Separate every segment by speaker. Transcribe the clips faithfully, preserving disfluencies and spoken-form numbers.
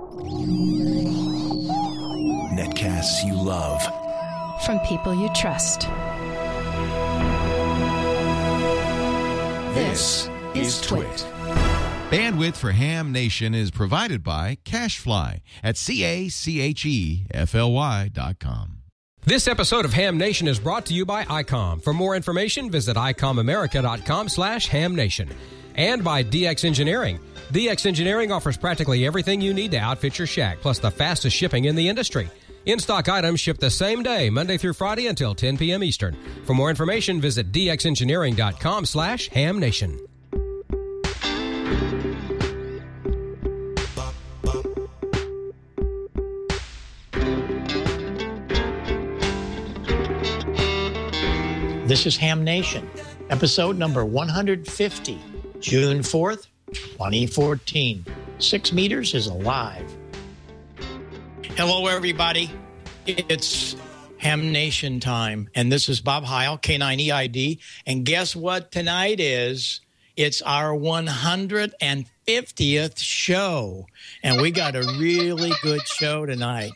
Speaker 1: Netcasts you love.
Speaker 2: From people you trust.
Speaker 1: This is Twit.
Speaker 3: Bandwidth for Ham Nation is provided by CacheFly at C A C H E F L Y dot com.
Speaker 4: This episode of Ham Nation is brought to you by I COM. For more information, visit I com America dot com slash Ham Nation. And by D X Engineering. D X Engineering offers practically everything you need to outfit your shack, plus the fastest shipping in the industry. In-stock items ship the same day, Monday through Friday until ten p.m. Eastern. For more information, visit D X engineering dot com slash Ham Nation.
Speaker 5: This is Ham Nation, episode number one hundred fifty, June fourth, twenty fourteen. Six Meters is alive. Hello, everybody. It's Ham Nation time, and this is Bob Heil, K nine E I D. And guess what tonight is? It's our one hundred fiftieth show, and we got a really good show tonight.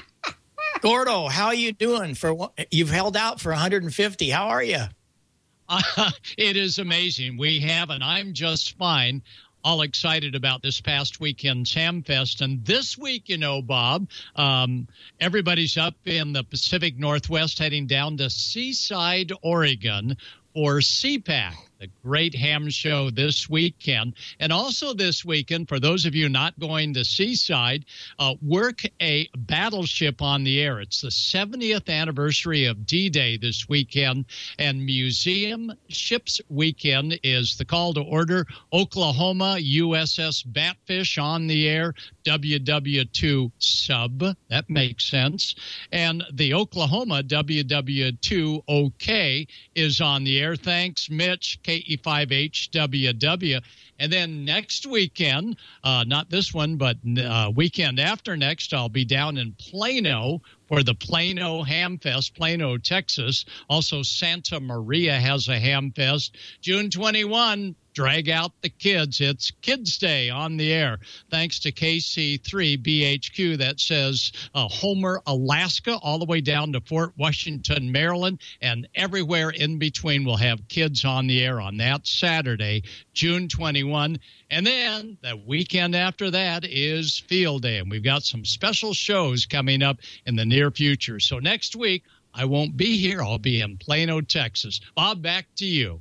Speaker 5: Gordo, how are you doing? For you've held out for one hundred fifty. How are you?
Speaker 6: Uh, it is amazing. We have, and I'm just fine. All excited about this past weekend's Hamfest. And this week, you know, Bob, um, everybody's up in the Pacific Northwest heading down to Seaside, Oregon for C PAC, the great ham show this weekend. And also this weekend, for those of you not going to Seaside, uh, work a battleship on the air. It's the seventieth anniversary of D-Day this weekend, and Museum Ships Weekend is the call to order. Oklahoma U S S Batfish on the air, W W two sub. That makes sense. And the Oklahoma W W two OK is on the air. Thanks, Mitch, K E five H W W. And then next weekend, uh, not this one, but uh, weekend after next, I'll be down in Plano for the Plano Hamfest, Plano, Texas. Also, Santa Maria has a Hamfest. June twenty-first, drag out the kids. It's Kids Day on the air. Thanks to K C three B H Q that says uh, Homer, Alaska, all the way down to Fort Washington, Maryland, and everywhere in between. We'll have kids on the air on that Saturday, June twenty-first. And then the weekend after that is Field Day, and we've got some special shows coming up in the near future. So next week, I won't be here. I'll be in Plano, Texas. Bob, back to you.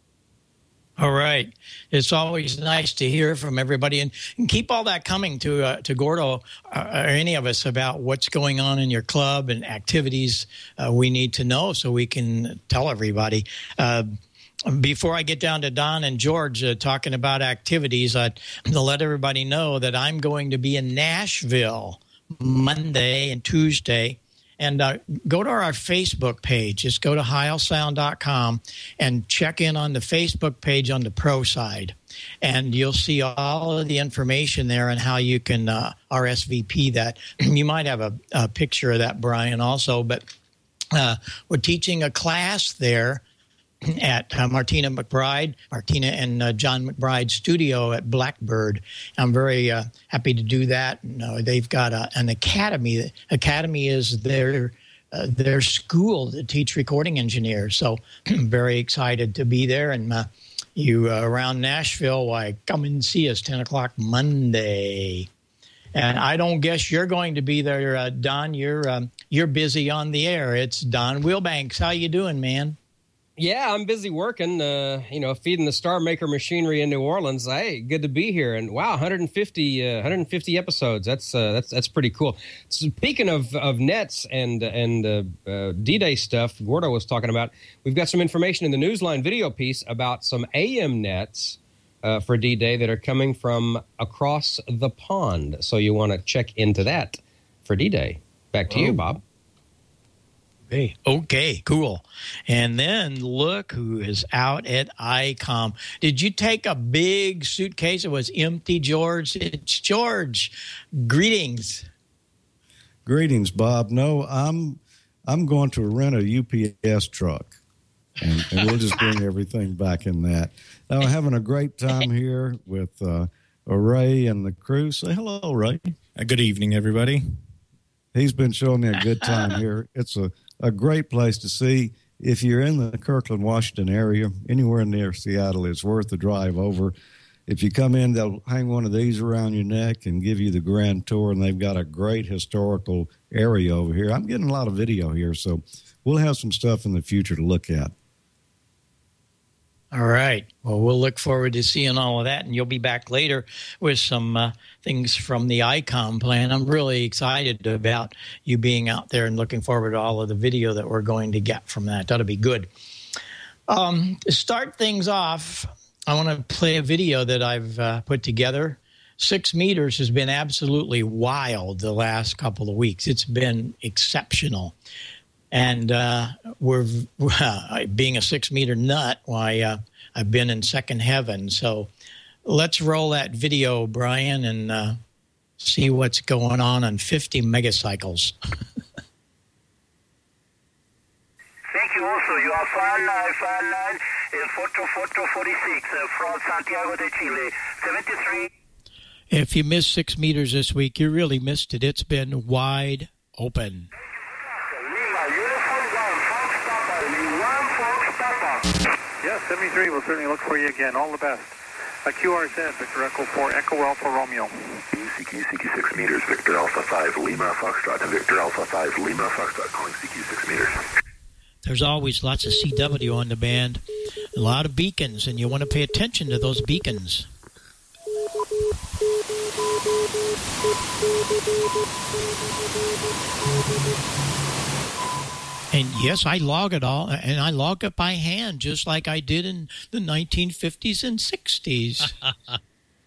Speaker 5: All right. It's always nice to hear from everybody, and, and keep all that coming to uh, to Gordo uh, or any of us about what's going on in your club and activities uh, we need to know so we can tell everybody. Uh, before I get down to Don and George uh, talking about activities, I'd to let everybody know that I'm going to be in Nashville Monday and Tuesday. And uh, go to our Facebook page. Just go to heil sound dot com and check in on the Facebook page on the pro side. And you'll see all of the information there on how you can uh, R S V P that. You might have a, a picture of that, Brian, also. But uh, we're teaching a class there at uh, Martina McBride, Martina and uh, John McBride's studio at Blackbird. I'm very uh, happy to do that. And, uh, they've got a, an academy. Academy is their uh, their school to teach recording engineers. So I'm very excited to be there. And uh, you uh, around Nashville, why, come and see us ten o'clock Monday. And I don't guess you're going to be there, uh, Don. You're um, you're busy on the air. It's Don Wilbanks. How you doing, man?
Speaker 4: Yeah, I'm busy working, uh, you know, feeding the Star Maker machinery in New Orleans. Hey, good to be here. And wow, one hundred fifty, uh, one hundred fifty episodes. That's uh, that's that's pretty cool. Speaking of, of nets and and uh, uh, D-Day stuff, Gordo was talking about, we've got some information in the Newsline video piece about some A M nets uh, for D-Day that are coming from across the pond. So you want to check into that for D-Day. Back to oh. you, Bob.
Speaker 5: Okay. Okay, cool. And then look who is out at I COM. Did you take a big suitcase? It was empty, George. It's George. Greetings.
Speaker 7: Greetings, Bob. No, I'm I'm going to rent a U P S truck, and, and we'll just bring everything back in that. Now, I'm having a great time here with uh, Ray and the crew. Say hello, Ray.
Speaker 8: Uh, good evening, everybody.
Speaker 7: He's been showing me a good time here. It's a, a great place to see. If you're in the Kirkland, Washington area, anywhere near Seattle, it's worth the drive over. If you come in, they'll hang one of these around your neck and give you the grand tour, and they've got a great historical area over here. I'm getting a lot of video here, so we'll have some stuff in the future to look at.
Speaker 5: All right. Well, we'll look forward to seeing all of that, and you'll be back later with some uh, things from the ICOM plan. I'm really excited about you being out there and looking forward to all of the video that we're going to get from that. That'll be good. Um, to start things off, I want to play a video that I've uh, put together. Six meters has been absolutely wild the last couple of weeks. It's been exceptional. And uh, we're uh, being a six-meter nut, why uh, I've been in second heaven. So let's roll that video, Brian, and uh, see what's going on on fifty megacycles.
Speaker 9: Thank you. Also, you are five nine five nine and photo photo forty-six uh, from Santiago de Chile, seventy-three.
Speaker 5: If you missed six meters this week, you really missed it. It's been wide open.
Speaker 10: Yes, seventy-three. We'll certainly look for you again. All the best. A Q R Z, Victor Echo four, Echo Alpha Romeo.
Speaker 9: C Q, C Q six meters, Victor Alpha five, Lima Foxtrot, and Victor Alpha five, Lima Foxtrot, calling C Q six meters.
Speaker 5: There's always lots of C W on the band, a lot of beacons, and you want to pay attention to those beacons. And yes, I log it all, and I log it by hand, just like I did in the nineteen fifties and sixties.
Speaker 9: But uh,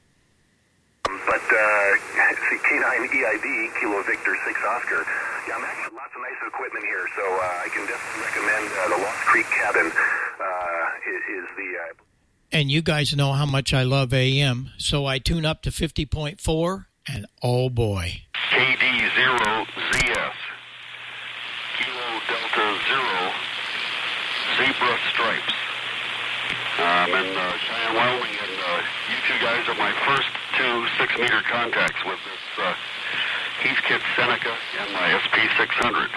Speaker 9: K nine E I V, Kilo Victor six Oscar. Yeah, I'm actually lots of nice equipment here, so uh, I can definitely recommend uh, the Lost Creek Cabin uh, is, is the... Uh...
Speaker 5: And you guys know how much I love A M, so I tune up to fifty point four, and oh boy.
Speaker 9: K D zero Z S. Kilo Delta Zero, Zebra Stripes. Um, and uh, Cheyenne, Wyoming, and uh, you two guys are my first two six-meter contacts with this uh, Heathkit Seneca and my S P six hundred.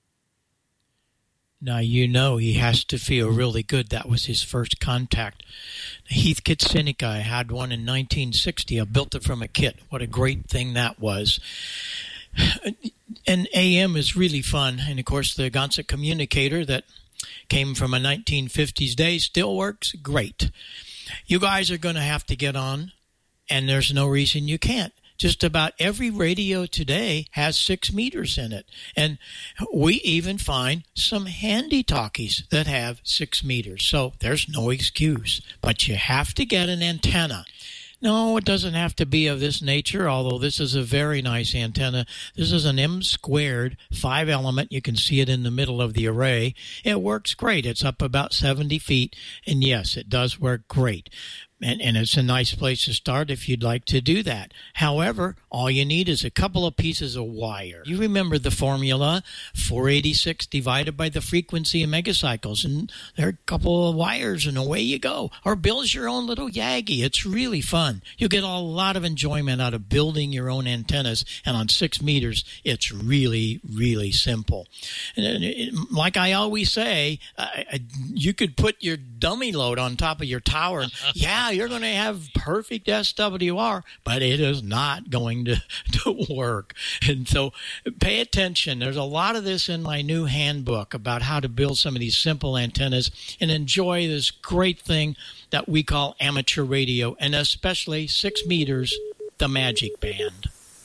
Speaker 5: Now, you know he has to feel really good. That was his first contact. The Heathkit Seneca, I had one in nineteen sixty. I built it from a kit. What a great thing that was. And A M is really fun. And, of course, the Gonset communicator that came from a nineteen fifties day still works great. You guys are going to have to get on, and there's no reason you can't. Just about every radio today has six meters in it. And we even find some handy talkies that have six meters. So there's no excuse. But you have to get an antenna. No, it doesn't have to be of this nature, although this is a very nice antenna. This is an M squared five element. You can see it in the middle of the array. It works great. It's up about seventy feet. And yes, it does work great. And, and it's a nice place to start if you'd like to do that. However, all you need is a couple of pieces of wire. You remember the formula, four eighty-six divided by the frequency of megacycles, and there are a couple of wires, and away you go. Or build your own little Yagi. It's really fun. You'll get a lot of enjoyment out of building your own antennas, and on six meters, it's really, really simple. And it, like I always say, I, I, you could put your dummy load on top of your tower, and yeah, you're going to have perfect S W R, but it is not going to, to work. And so pay attention. There's a lot of this in my new handbook about how to build some of these simple antennas and enjoy this great thing that we call amateur radio, and especially six meters, the Magic Band.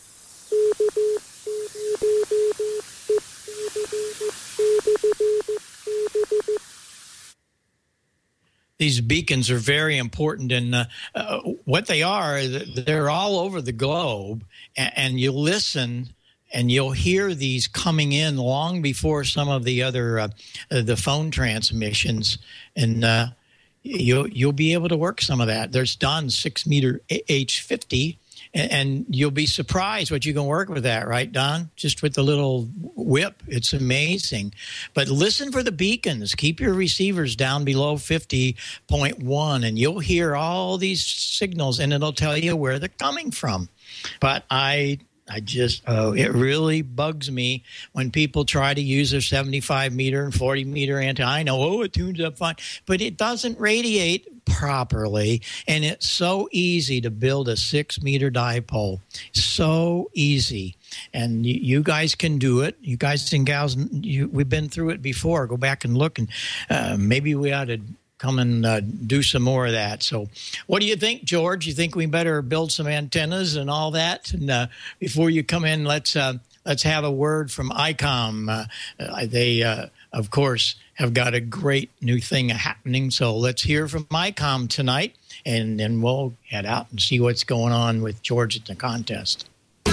Speaker 5: These beacons are very important, and uh, uh, what they are, they're all over the globe, and, and you listen and you'll hear these coming in long before some of the other uh, the phone transmissions, and uh, you'll, you'll be able to work some of that. There's Don's six meter H fifty, and, and you'll be surprised what you can work with that, right, Don? Just with the little whip. It's amazing. But listen for the beacons. Keep your receivers down below fifty point one, and you'll hear all these signals, and it'll tell you where they're coming from. But I... I just, oh, it really bugs me when people try to use their seventy-five meter and forty meter antenna. I know, oh, it tunes up fine, but it doesn't radiate properly. And it's so easy to build a six meter dipole. So easy. And you, you guys can do it. You guys and gals, you, we've been through it before. Go back and look, and uh, maybe we ought to come and uh, do some more of that. So what do you think, George? You think we better build some antennas and all that? And uh, before you come in, let's uh, let's have a word from I COM. Uh, uh, they, uh, of course, have got a great new thing happening. So let's hear from I COM tonight, and then we'll head out and see what's going on with George at the contest.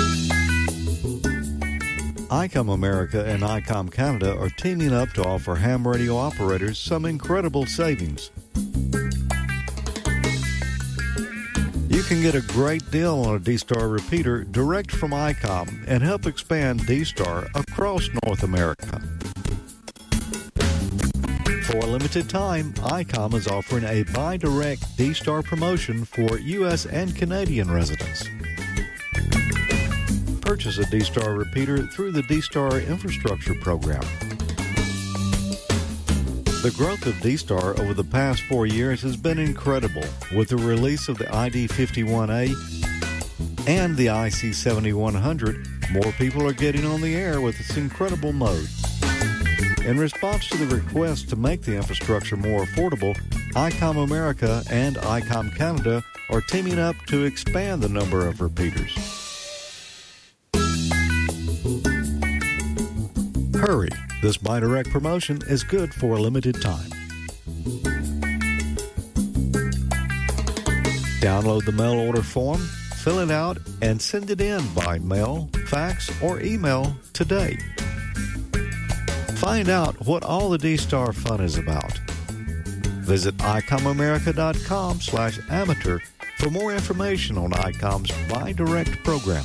Speaker 7: I COM America and I COM Canada are teaming up to offer ham radio operators some incredible savings. You can get a great deal on a D-Star repeater direct from I COM and help expand D-Star across North America. For a limited time, I COM is offering a Buy Direct D-Star promotion for U S and Canadian residents. Purchase a D-Star repeater through the D-Star Infrastructure Program. The growth of D-Star over the past four years has been incredible, with the release of the I D fifty-one A and the I C seventy-one hundred. More people are getting on the air with this incredible mode. In response to the request to make the infrastructure more affordable, I COM America and I COM Canada are teaming up to expand the number of repeaters. Hurry! This Buy Direct promotion is good for a limited time. Download the mail order form, fill it out, and send it in by mail, fax, or email today. Find out what all the D-Star fun is about. Visit icomamerica.com slash amateur for more information on I COM's Buy Direct program.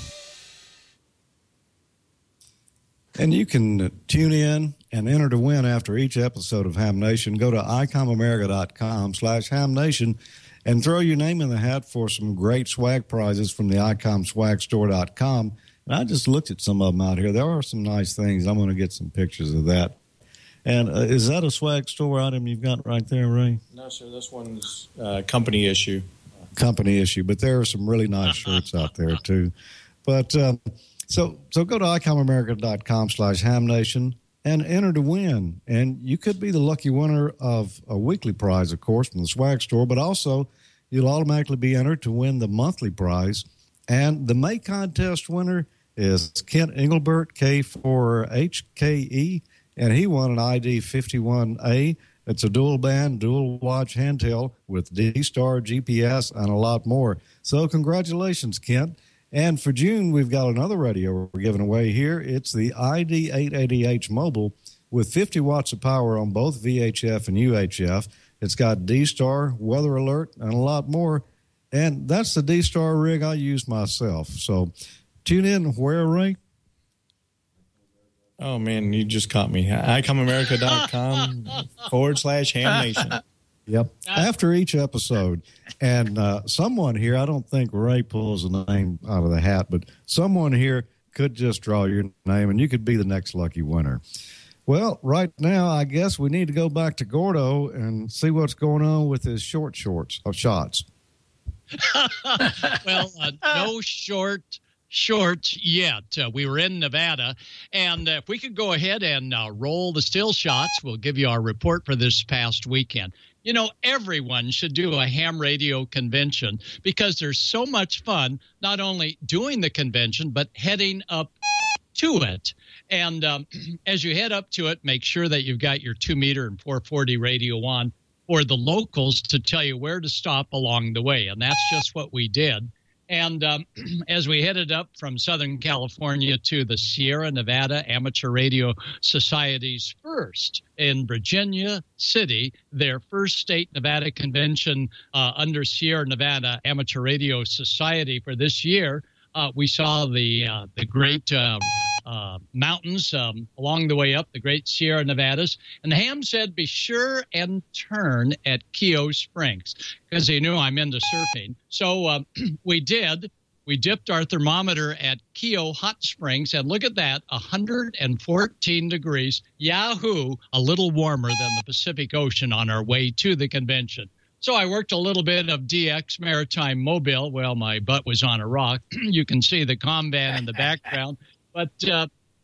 Speaker 7: And you can tune in and enter to win after each episode of Ham Nation. Go to icomamerica.com slash Ham Nation and throw your name in the hat for some great swag prizes from the I COM swag store dot com. And I just looked at some of them out here. There are some nice things. I'm going to get some pictures of that. And uh, is that a swag store item you've got right there, Ray?
Speaker 8: No, sir. This one's uh, company issue.
Speaker 7: Company issue. But there are some really nice shirts out there, too. But... Um, So so go to icomamerica.com slash hamnation and enter to win. And you could be the lucky winner of a weekly prize, of course, from the swag store, but also you'll automatically be entered to win the monthly prize. And the May contest winner is Kent Engelbert, K four H K E, and he won an I D fifty-one A. It's a dual band, dual watch handheld with D-Star, G P S, and a lot more. So congratulations, Kent. And for June, we've got another radio we're giving away here. It's the I D eight eighty H Mobile with fifty watts of power on both V H F and U H F. It's got D-Star, weather alert, and a lot more. And that's the D-Star rig I use myself. So tune in where, Ray?
Speaker 8: Oh, man, you just caught me. icomamerica.com forward slash Ham Nation.
Speaker 7: Yep. After each episode. And uh, someone here, I don't think Ray pulls a name out of the hat, but someone here could just draw your name, and you could be the next lucky winner. Well, right now, I guess we need to go back to Gordo and see what's going on with his short shorts or shots.
Speaker 6: Well, uh, no short shorts yet. Uh, we were in Nevada, and uh, if we could go ahead and uh, roll the still shots, we'll give you our report for this past weekend. You know, everyone should do a ham radio convention because there's so much fun, not only doing the convention, but heading up to it. And um, as you head up to it, make sure that you've got your two meter and four forty radio on for the locals to tell you where to stop along the way. And that's just what we did. And um, as we headed up from Southern California to the Sierra Nevada Amateur Radio Society's first in Virginia City, their first state Nevada convention uh, under Sierra Nevada Amateur Radio Society for this year, uh, we saw the uh, the great uh, uh, mountains um, along the way up, the great Sierra Nevadas. And Ham said, be sure and turn at Keough Springs, because he knew I'm into surfing. So uh, we did. We dipped our thermometer at Keough Hot Springs, and look at that, one hundred fourteen degrees. Yahoo! A little warmer than the Pacific Ocean on our way to the convention. So I worked a little bit of D X Maritime Mobile. Well, my butt was on a rock. You can see the comm band in the background. But uh,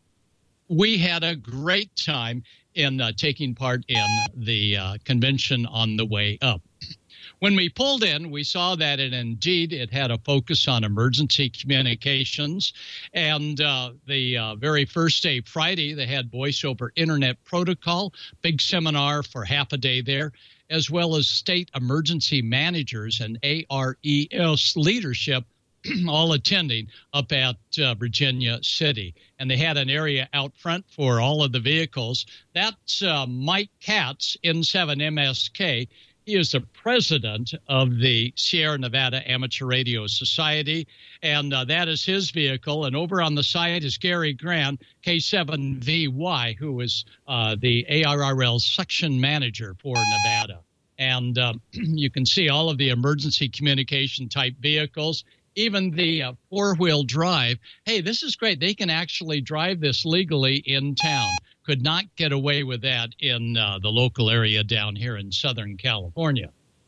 Speaker 6: we had a great time in uh, taking part in the uh, convention on the way up. When we pulled in, we saw that it indeed it had a focus on emergency communications. And uh, the uh, very first day, Friday, they had voice over internet protocol, big seminar for half a day there, as well as state emergency managers and A R E S leadership all attending up at uh, Virginia City. And they had an area out front for all of the vehicles. That's uh, Mike Katz, N seven M S K. He is the president of the Sierra Nevada Amateur Radio Society, and uh, that is his vehicle. And over on the side is Gary Grant, K seven V Y, who is uh, the A R R L section manager for Nevada. And uh, you can see all of the emergency communication type vehicles, even the uh, four-wheel drive. Hey, this is great. They can actually drive this legally in town. Could not get away with that in uh, the local area down here in Southern California.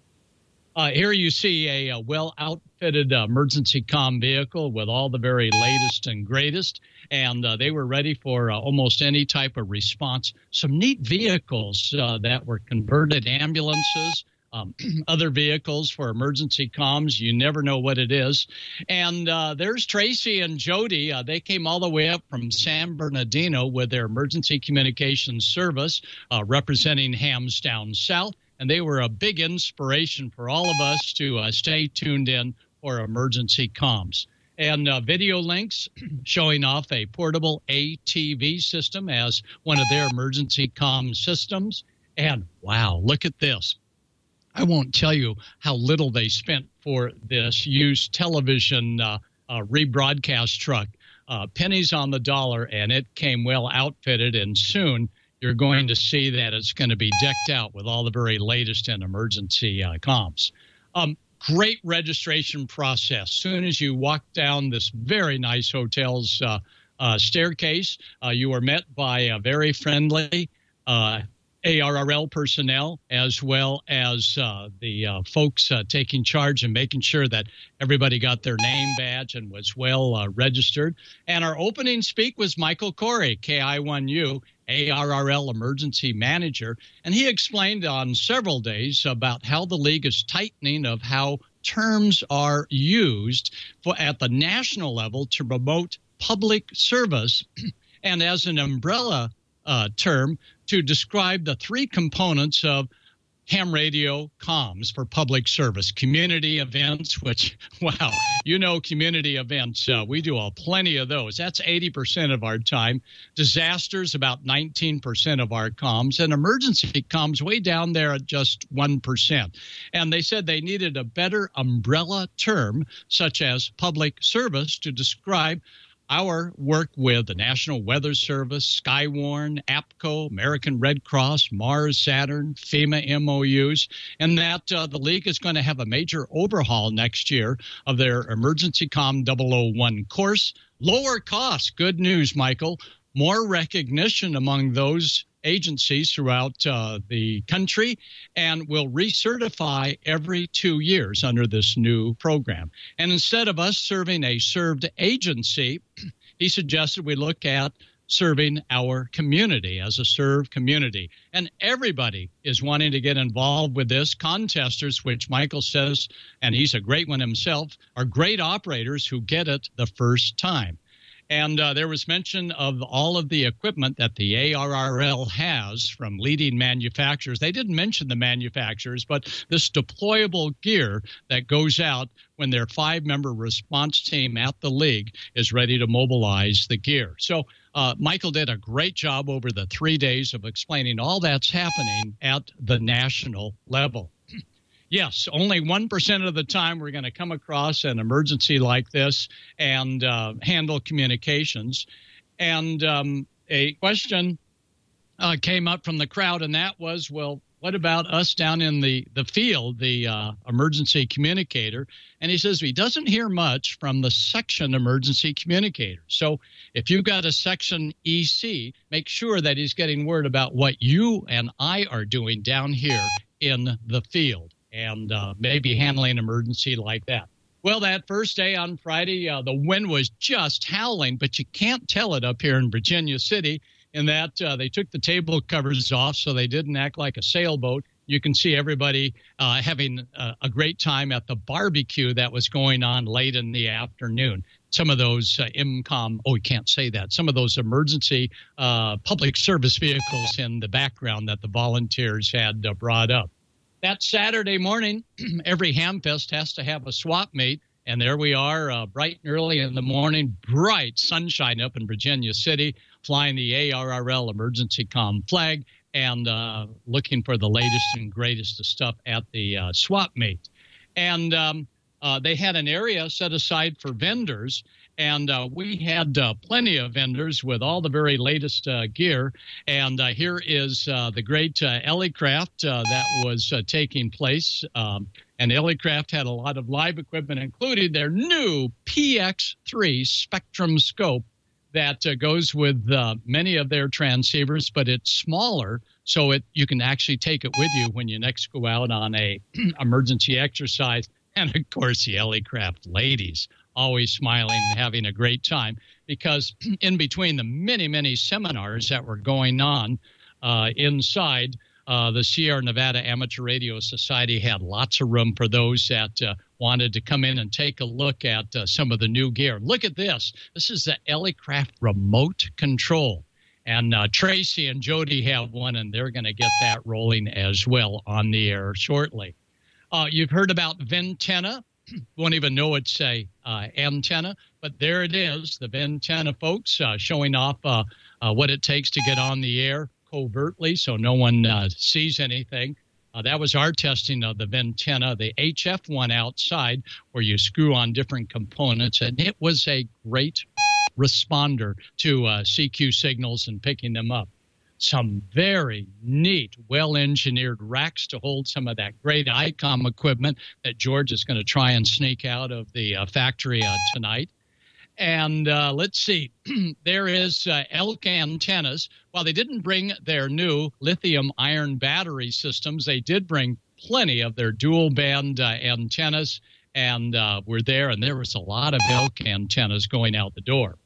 Speaker 6: Uh, here you see a, a well-outfitted uh, emergency comm vehicle with all the very latest and greatest, and uh, they were ready for uh, almost any type of response. Some neat vehicles uh, that were converted ambulances, Um, other vehicles for emergency comms. You never know what it is. And uh, there's Tracy and Jody. Uh, they came all the way up from San Bernardino with their emergency communications service uh, representing hams down south. And they were a big inspiration for all of us to uh, stay tuned in for emergency comms. And uh, video links showing off a portable A T V system as one of their emergency comm systems. And wow, look at this. I won't tell you how little they spent for this used television uh, uh, rebroadcast truck. Uh, pennies on the dollar, and it came well outfitted, and soon you're going to see that it's going to be decked out with all the very latest in emergency uh, comms. Um, great registration process. Soon as you walk down this very nice hotel's uh, uh, staircase, uh, you are met by a very friendly uh A R R L personnel, as well as uh, the uh, folks uh, taking charge and making sure that everybody got their name badge and was well uh, registered. And our opening speak was Michael Corey, K I one U, A R R L emergency manager. And he explained on several days about how the league is tightening of how terms are used for, at the national level to promote public service and as an umbrella uh, term to describe the three components of ham radio comms for public service. Community events, which, wow, you know community events. Uh, we do a plenty of those. That's eighty percent of our time. Disasters, about nineteen percent of our comms. And emergency comms way down there at just one percent. And they said they needed a better umbrella term, such as public service, to describe our work with the National Weather Service, Skywarn, APCO, American Red Cross, Mars, Saturn, FEMA M O Us, and that uh, the league is going to have a major overhaul next year of their Emergency Comm double oh one course. Lower cost, good news, Michael. More recognition among those agencies throughout uh, the country, and will recertify every two years under this new program. And instead of us serving a served agency, he suggested we look at serving our community as a served community. And everybody is wanting to get involved with this. Contesters, which Michael says, and he's a great one himself, are great operators who get it the first time. And uh, there was mention of all of the equipment that the A R R L has from leading manufacturers. They didn't mention the manufacturers, but this deployable gear that goes out when their five-member response team at the league is ready to mobilize the gear. So uh, Michael did a great job over the three days of explaining all that's happening at the national level. Yes, only one percent of the time we're going to come across an emergency like this and uh, handle communications. And um, a question uh, came up from the crowd, and that was, well, what about us down in the, the field, the uh, emergency communicator? And he says he doesn't hear much from the section emergency communicator. So if you've got a section E C, make sure that he's getting word about what you and I are doing down here in the field, and uh, maybe handling an emergency like that. Well, that first day on Friday, uh, the wind was just howling, but you can't tell it up here in Virginia City in that uh, they took the table covers off so they didn't act like a sailboat. You can see everybody uh, having uh, a great time at the barbecue that was going on late in the afternoon. Some of those uh, M COM, oh, we can't say that, some of those emergency uh, public service vehicles in the background that the volunteers had uh, brought up. That Saturday morning, every Hamfest has to have a swap meet, and there we are, uh, bright and early in the morning, bright sunshine up in Virginia City, flying the A R R L emergency comm flag and uh, looking for the latest and greatest of stuff at the uh, swap meet. And um, uh, they had an area set aside for vendors, and uh, we had uh, plenty of vendors with all the very latest uh, gear. And uh, here is uh, the great uh, Elecraft uh, that was uh, taking place. Um, and Elecraft had a lot of live equipment, including their new P X three Spectrum scope that uh, goes with uh, many of their transceivers, but it's smaller, so it you can actually take it with you when you next go out on a emergency exercise. And, of course, the Elecraft ladies always smiling and having a great time, because in between the many, many seminars that were going on uh, inside, uh, the Sierra Nevada Amateur Radio Society had lots of room for those that uh, wanted to come in and take a look at uh, some of the new gear. Look at this. This is the Elecraft remote control. And uh, Tracy and Jody have one, and they're going to get that rolling as well on the air shortly. Uh, you've heard about Ventenna. Won't even know it's a uh, antenna, but there it is, the Ventenna folks uh, showing off uh, uh, what it takes to get on the air covertly so no one uh, sees anything. Uh, that was our testing of the Ventenna, the H F one outside, where you screw on different components, and it was a great responder to uh, C Q signals and picking them up. Some very neat, well-engineered racks to hold some of that great I COM equipment that George is going to try and sneak out of the uh, factory uh, tonight. And uh, let's see, there is uh, Elk antennas. While they didn't bring their new lithium-ion battery systems, they did bring plenty of their dual-band uh, antennas, and uh, were there, and there was a lot of Elk antennas going out the door.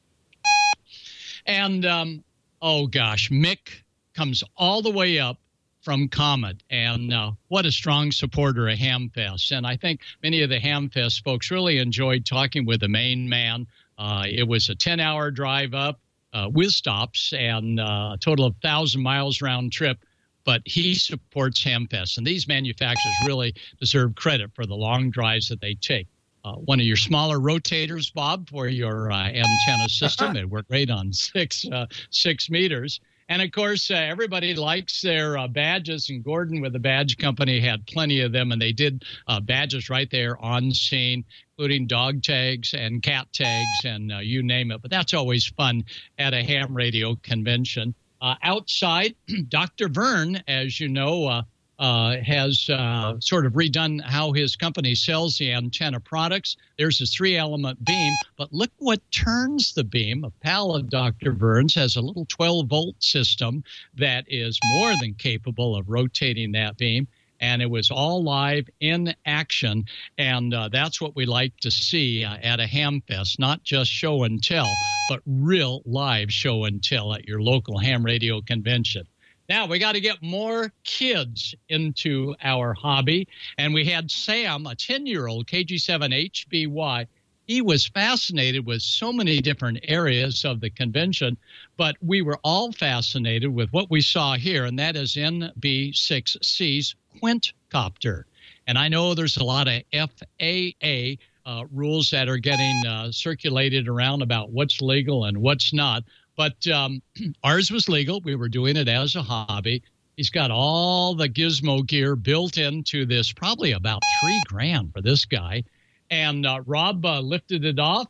Speaker 6: And um, oh, gosh, Mick comes all the way up from Comet, and uh, what a strong supporter of Hamfest. And I think many of the Hamfest folks really enjoyed talking with the main man. Uh, it was a ten-hour drive up uh, with stops and uh, a total of one thousand miles round trip, but he supports Hamfest. And these manufacturers really deserve credit for the long drives that they take. Uh, one of your smaller rotators, Bob, for your uh, antenna system. It worked great on six uh, six meters. And, of course, uh, everybody likes their uh, badges, and Gordon with the badge company had plenty of them, and they did uh, badges right there on scene, including dog tags and cat tags and uh, you name it. But that's always fun at a ham radio convention. Uh, outside, Doctor Vern, as you know, uh, Uh, has uh, sort of redone how his company sells the antenna products. There's his three-element beam, but look what turns the beam. A pal of Doctor Vern's has a little twelve-volt system that is more than capable of rotating that beam, and it was all live in action, and uh, that's what we like to see uh, at a Hamfest, not just show and tell, but real live show and tell at your local ham radio convention. Now, we got to get more kids into our hobby. And we had Sam, a ten-year-old K G seven H B Y. He was fascinated with so many different areas of the convention, but we were all fascinated with what we saw here, and that is N B six C's quintcopter. And I know there's a lot of F A A uh, rules that are getting uh, circulated around about what's legal and what's not, but um, ours was legal. We were doing it as a hobby. He's got all the gizmo gear built into this, probably about three grand for this guy. And uh, Rob uh, lifted it off,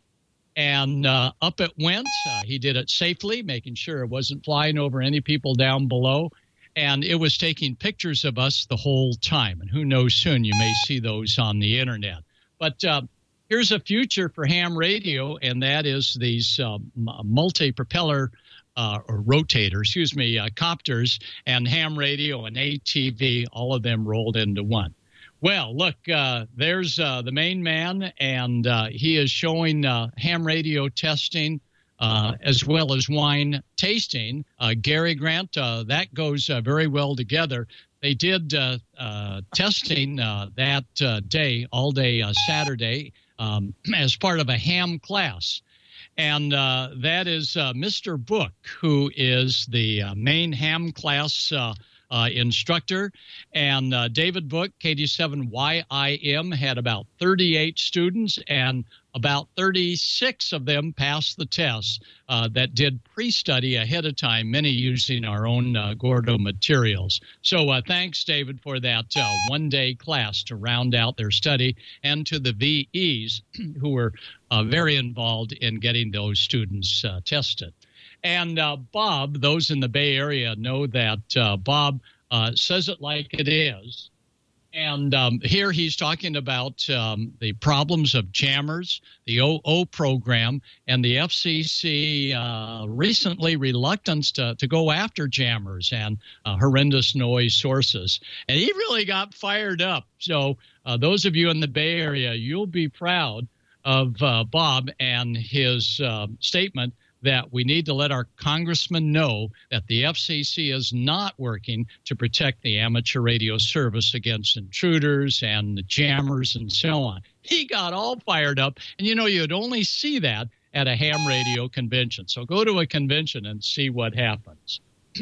Speaker 6: and uh, up it went. Uh, he did it safely, making sure it wasn't flying over any people down below. And it was taking pictures of us the whole time. And who knows, soon you may see those on the internet. But uh, here's a future for ham radio, and that is these uh, multi-propeller uh, or rotator, excuse me, uh, copters, and ham radio and A T V, all of them rolled into one. Well, look, uh, there's uh, the main man, and uh, he is showing uh, ham radio testing uh, as well as wine tasting. Uh, Gary Grant, uh, that goes uh, very well together. They did uh, uh, testing uh, that uh, day, all day uh, Saturday, um, as part of a ham class. And uh, that is uh, Mister Book, who is the uh, main ham class uh Uh, instructor, and uh, David Book, K D seven Y I M, had about thirty-eight students, and about thirty-six of them passed the test uh, that did pre-study ahead of time, many using our own uh, Gordo materials. So uh, thanks, David, for that uh, one-day class to round out their study, and to the V Es who were uh, very involved in getting those students uh, tested. And uh, Bob, those in the Bay Area know that uh, Bob uh, says it like it is. And um, here he's talking about um, the problems of jammers, the O O program, and the F C C uh, recently reluctance to, to go after jammers and uh, horrendous noise sources. And he really got fired up. So uh, those of you in the Bay Area, you'll be proud of uh, Bob and his uh, statement that we need to let our congressman know that the F C C is not working to protect the amateur radio service against intruders and the jammers and so on. He got all fired up, and you know, you'd only see that at a ham radio convention. So go to a convention and see what happens.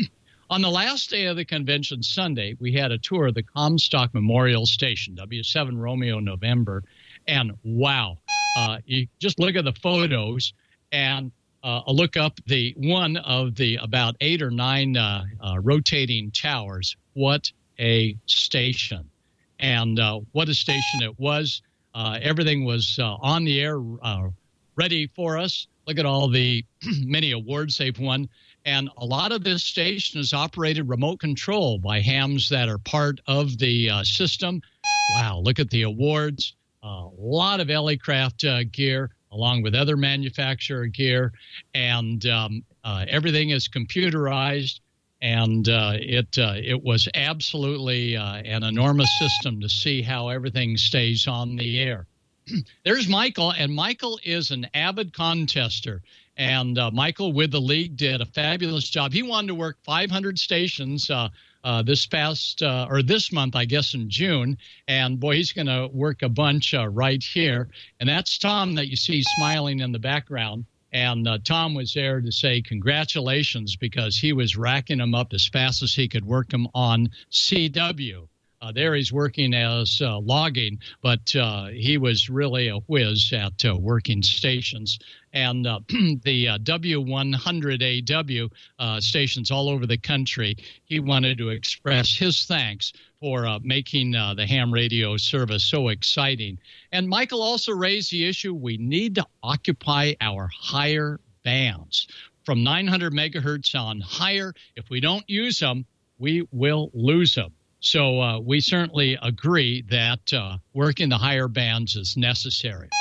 Speaker 6: On the last day of the convention, Sunday, we had a tour of the Comstock Memorial Station, W seven Romeo November, and wow, uh, you just look at the photos, and Uh, a look up the one of the about eight or nine uh, uh, rotating towers. What a station. And uh, what a station it was. Uh, everything was uh, on the air, uh, ready for us. Look at all the many awards they've won. And a lot of this station is operated remote control by hams that are part of the uh, system. Wow, look at the awards. A uh, lot of Ellicraft uh, gear, along with other manufacturer gear, and um, uh, everything is computerized, and uh, it uh, it was absolutely uh, an enormous system to see how everything stays on the air. There's Michael, and Michael is an avid contester, and uh, Michael with the league did a fabulous job. He wanted to work five hundred stations uh, uh, this past uh, or this month, I guess, in June, and boy, he's going to work a bunch uh, right here. And that's Tom that you see smiling in the background. And uh, Tom was there to say congratulations, because he was racking them up as fast as he could work them on C W. Uh, there he's working as uh, logging, but uh, he was really a whiz at uh, working stations. And uh, the uh, W one hundred A W uh, stations all over the country, he wanted to express his thanks for uh, making uh, the ham radio service so exciting. And Michael also raised the issue we need to occupy our higher bands. From nine hundred megahertz on higher, if we don't use them, we will lose them. So uh, we certainly agree that uh, working the higher bands is necessary.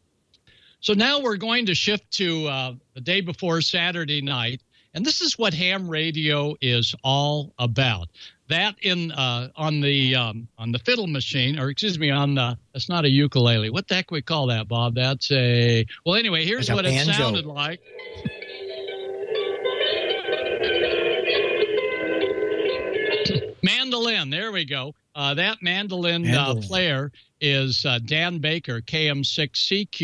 Speaker 6: So now we're going to shift to uh, the day before Saturday night, and this is what ham radio is all about. That in uh, on the um, on the fiddle machine, or excuse me, on the that's not a ukulele. What the heck we call that, Bob? That's a well. Anyway, here's
Speaker 5: like
Speaker 6: what it sounded like. Mandolin, there we go. Uh, that mandolin, mandolin. Uh, player is uh, Dan Baker, K M six C Q,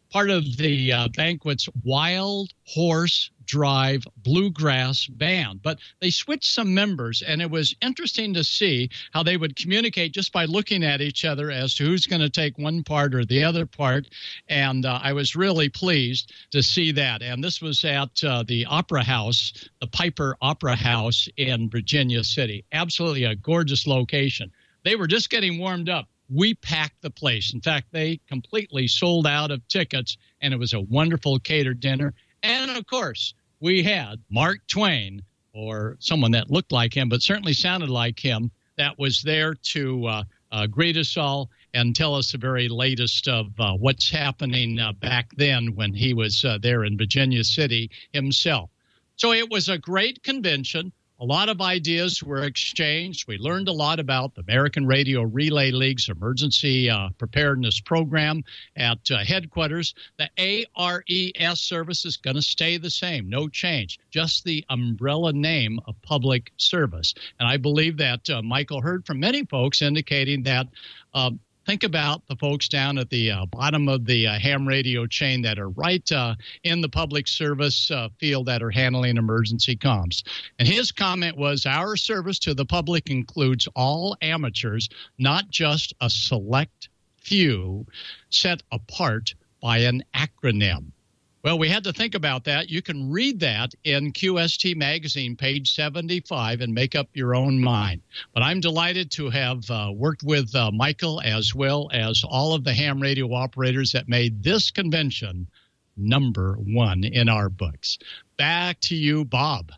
Speaker 6: part of the uh, banquet's Wild Horse Drive Bluegrass Band. But they switched some members, and it was interesting to see how they would communicate just by looking at each other as to who's going to take one part or the other part. And uh, I was really pleased to see that. And this was at uh, the Opera House, the Piper Opera House in Virginia City. Absolutely a gorgeous location. They were just getting warmed up. We packed the place. In fact, they completely sold out of tickets, and it was a wonderful catered dinner. And, of course, we had Mark Twain, or someone that looked like him, but certainly sounded like him, that was there to uh, uh, greet us all and tell us the very latest of uh, what's happening uh, back then when he was uh, there in Virginia City himself. So it was a great convention. A lot of ideas were exchanged. We learned a lot about the American Radio Relay League's emergency uh, preparedness program at uh, headquarters. The A R E S service is going to stay the same, no change, just the umbrella name of public service. And I believe that uh, Michael heard from many folks indicating that uh, think about the folks down at the uh, bottom of the uh, ham radio chain that are right uh, in the public service uh, field that are handling emergency comms. And his comment was, our service to the public includes all amateurs, not just a select few set apart by an acronym. Well, we had to think about that. You can read that in Q S T Magazine, page seventy-five, and make up your own mind. But I'm delighted to have uh, worked with uh, Michael as well as all of the ham radio operators that made this convention number one in our books. Back to you, Bob.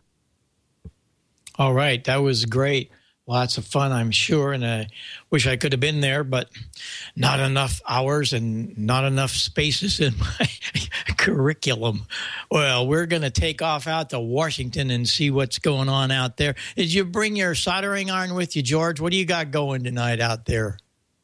Speaker 5: All right. That was great. Lots of fun, I'm sure, and I wish I could have been there, but not enough hours and not enough spaces in my curriculum. Well, we're going to take off out to Washington and see what's going on out there. Did you bring your soldering iron with you, George? What do you got going tonight out there?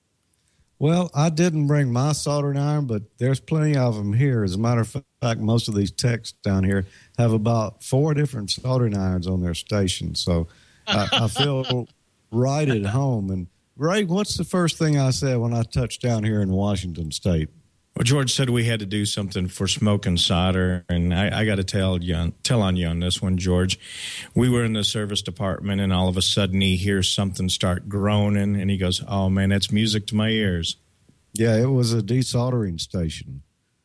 Speaker 7: Well, I didn't bring my soldering iron, but there's plenty of them here. As a matter of fact, most of these techs down here have about four different soldering irons on their station, so I, I feel right at home. And Ray, what's the first thing I said when I touched down here in Washington State?
Speaker 8: Well, George said we had to do something for smoke and solder, and I, I got to tell you, tell on you on this one, George. We were in the service department, and all of a sudden he hears something start groaning, and he goes, "Oh man, that's music to my ears."
Speaker 7: Yeah, it was a desoldering station,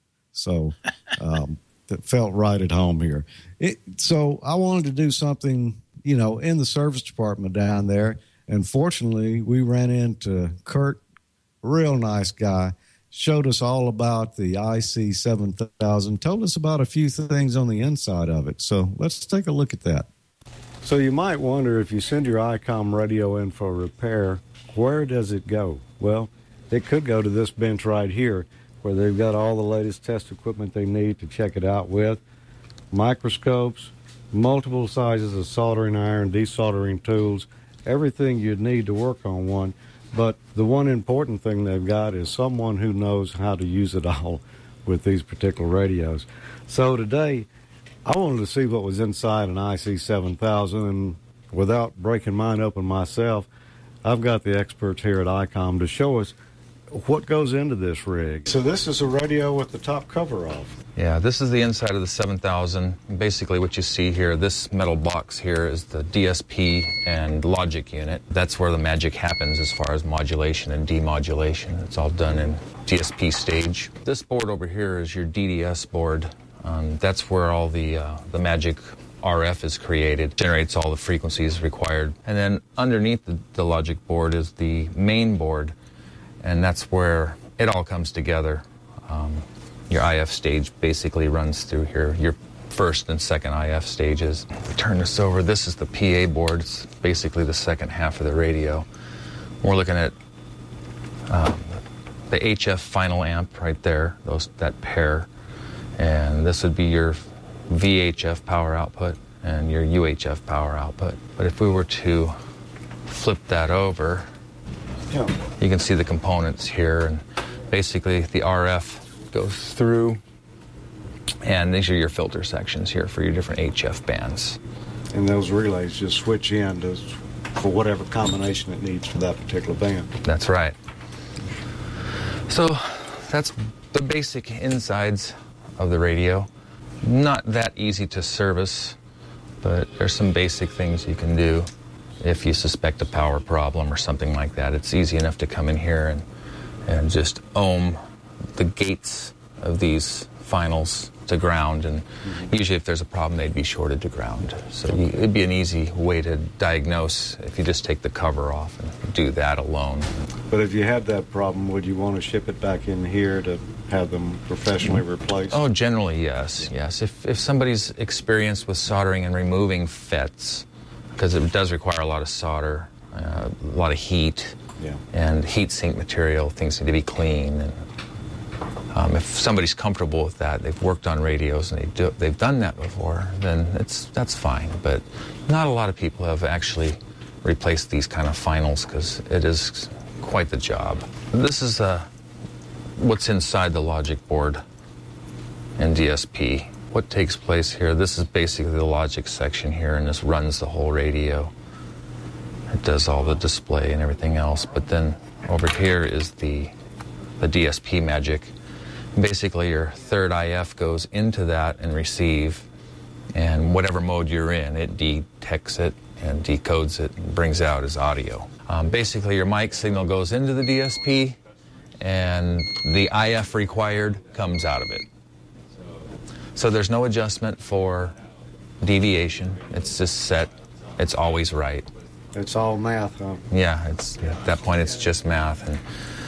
Speaker 7: so um, that felt right at home here. It, so I wanted to do something, you know, in the service department down there. And fortunately, we ran into Kurt, real nice guy, showed us all about the I C seven thousand, told us about a few things on the inside of it. So let's take a look at that. So you might wonder, if you send your I COM radio in for repair, where does it go? Well, it could go to this bench right here, where they've got all the latest test equipment they need to check it out with, microscopes, multiple sizes of soldering iron, desoldering tools, everything you'd need to work on one. But the one important thing they've got is someone who knows how to use it all with these particular radios. So today, I wanted to see what was inside an I C seven thousand, and without breaking mine open myself, I've got the experts here at I COM to show us what goes into this rig. So this is a radio with the top cover off.
Speaker 11: Yeah, this is the inside of the seven thousand. Basically what you see here, this metal box here is the D S P and logic unit. That's where the magic happens as far as modulation and demodulation. It's all done in D S P stage. This board over here is your D D S board. Um, that's where all the, uh, the magic R F is created, generates all the frequencies required. And then underneath the, the logic board is the main board, and that's where it all comes together. Um, your I F stage basically runs through here, your first and second I F stages. If we turn this over, this is the P A board. It's basically the second half of the radio. We're looking at um, the H F final amp right there, those that pair. And this would be your V H F power output and your U H F power output. But if we were to flip that over, yeah, you can see the components here, and basically the R F goes through, and these are your filter sections here for your different H F bands.
Speaker 7: And those relays just switch in to, for whatever combination it needs for that particular band.
Speaker 11: That's right. So that's the basic insides of the radio. Not that easy to service, but there's some basic things you can do if you suspect a power problem or something like that. It's easy enough to come in here and, and just ohm the gates of these finals to ground, and mm-hmm. usually if there's a problem they'd be shorted to ground. So you, it'd be an easy way to diagnose if you just take the cover off and do that alone.
Speaker 7: But if you had that problem, would you want to ship it back in here to have them professionally replaced?
Speaker 11: Oh, generally yes, yes. If, if somebody's experienced with soldering and removing F E Ts, because it does require a lot of solder, uh, a lot of heat,
Speaker 7: yeah.
Speaker 11: and heat sink material, things need to be clean. And, Um, if somebody's comfortable with that, they've worked on radios and they do, they've done that before, then it's that's fine. But not a lot of people have actually replaced these kind of finals because it is quite the job. This is uh, what's inside the logic board in D S P. What takes place here, this is basically the logic section here, and this runs the whole radio. It does all the display and everything else. But then over here is the, the D S P magic. Basically, your third I F goes into that and receive, and whatever mode you're in, it detects it and decodes it and brings out as audio. Um, basically, your mic signal goes into the D S P, and the I F required comes out of it. So there's no adjustment for deviation. It's just set. It's always right.
Speaker 7: It's all math, huh?
Speaker 11: Yeah, it's at that point, it's just math. And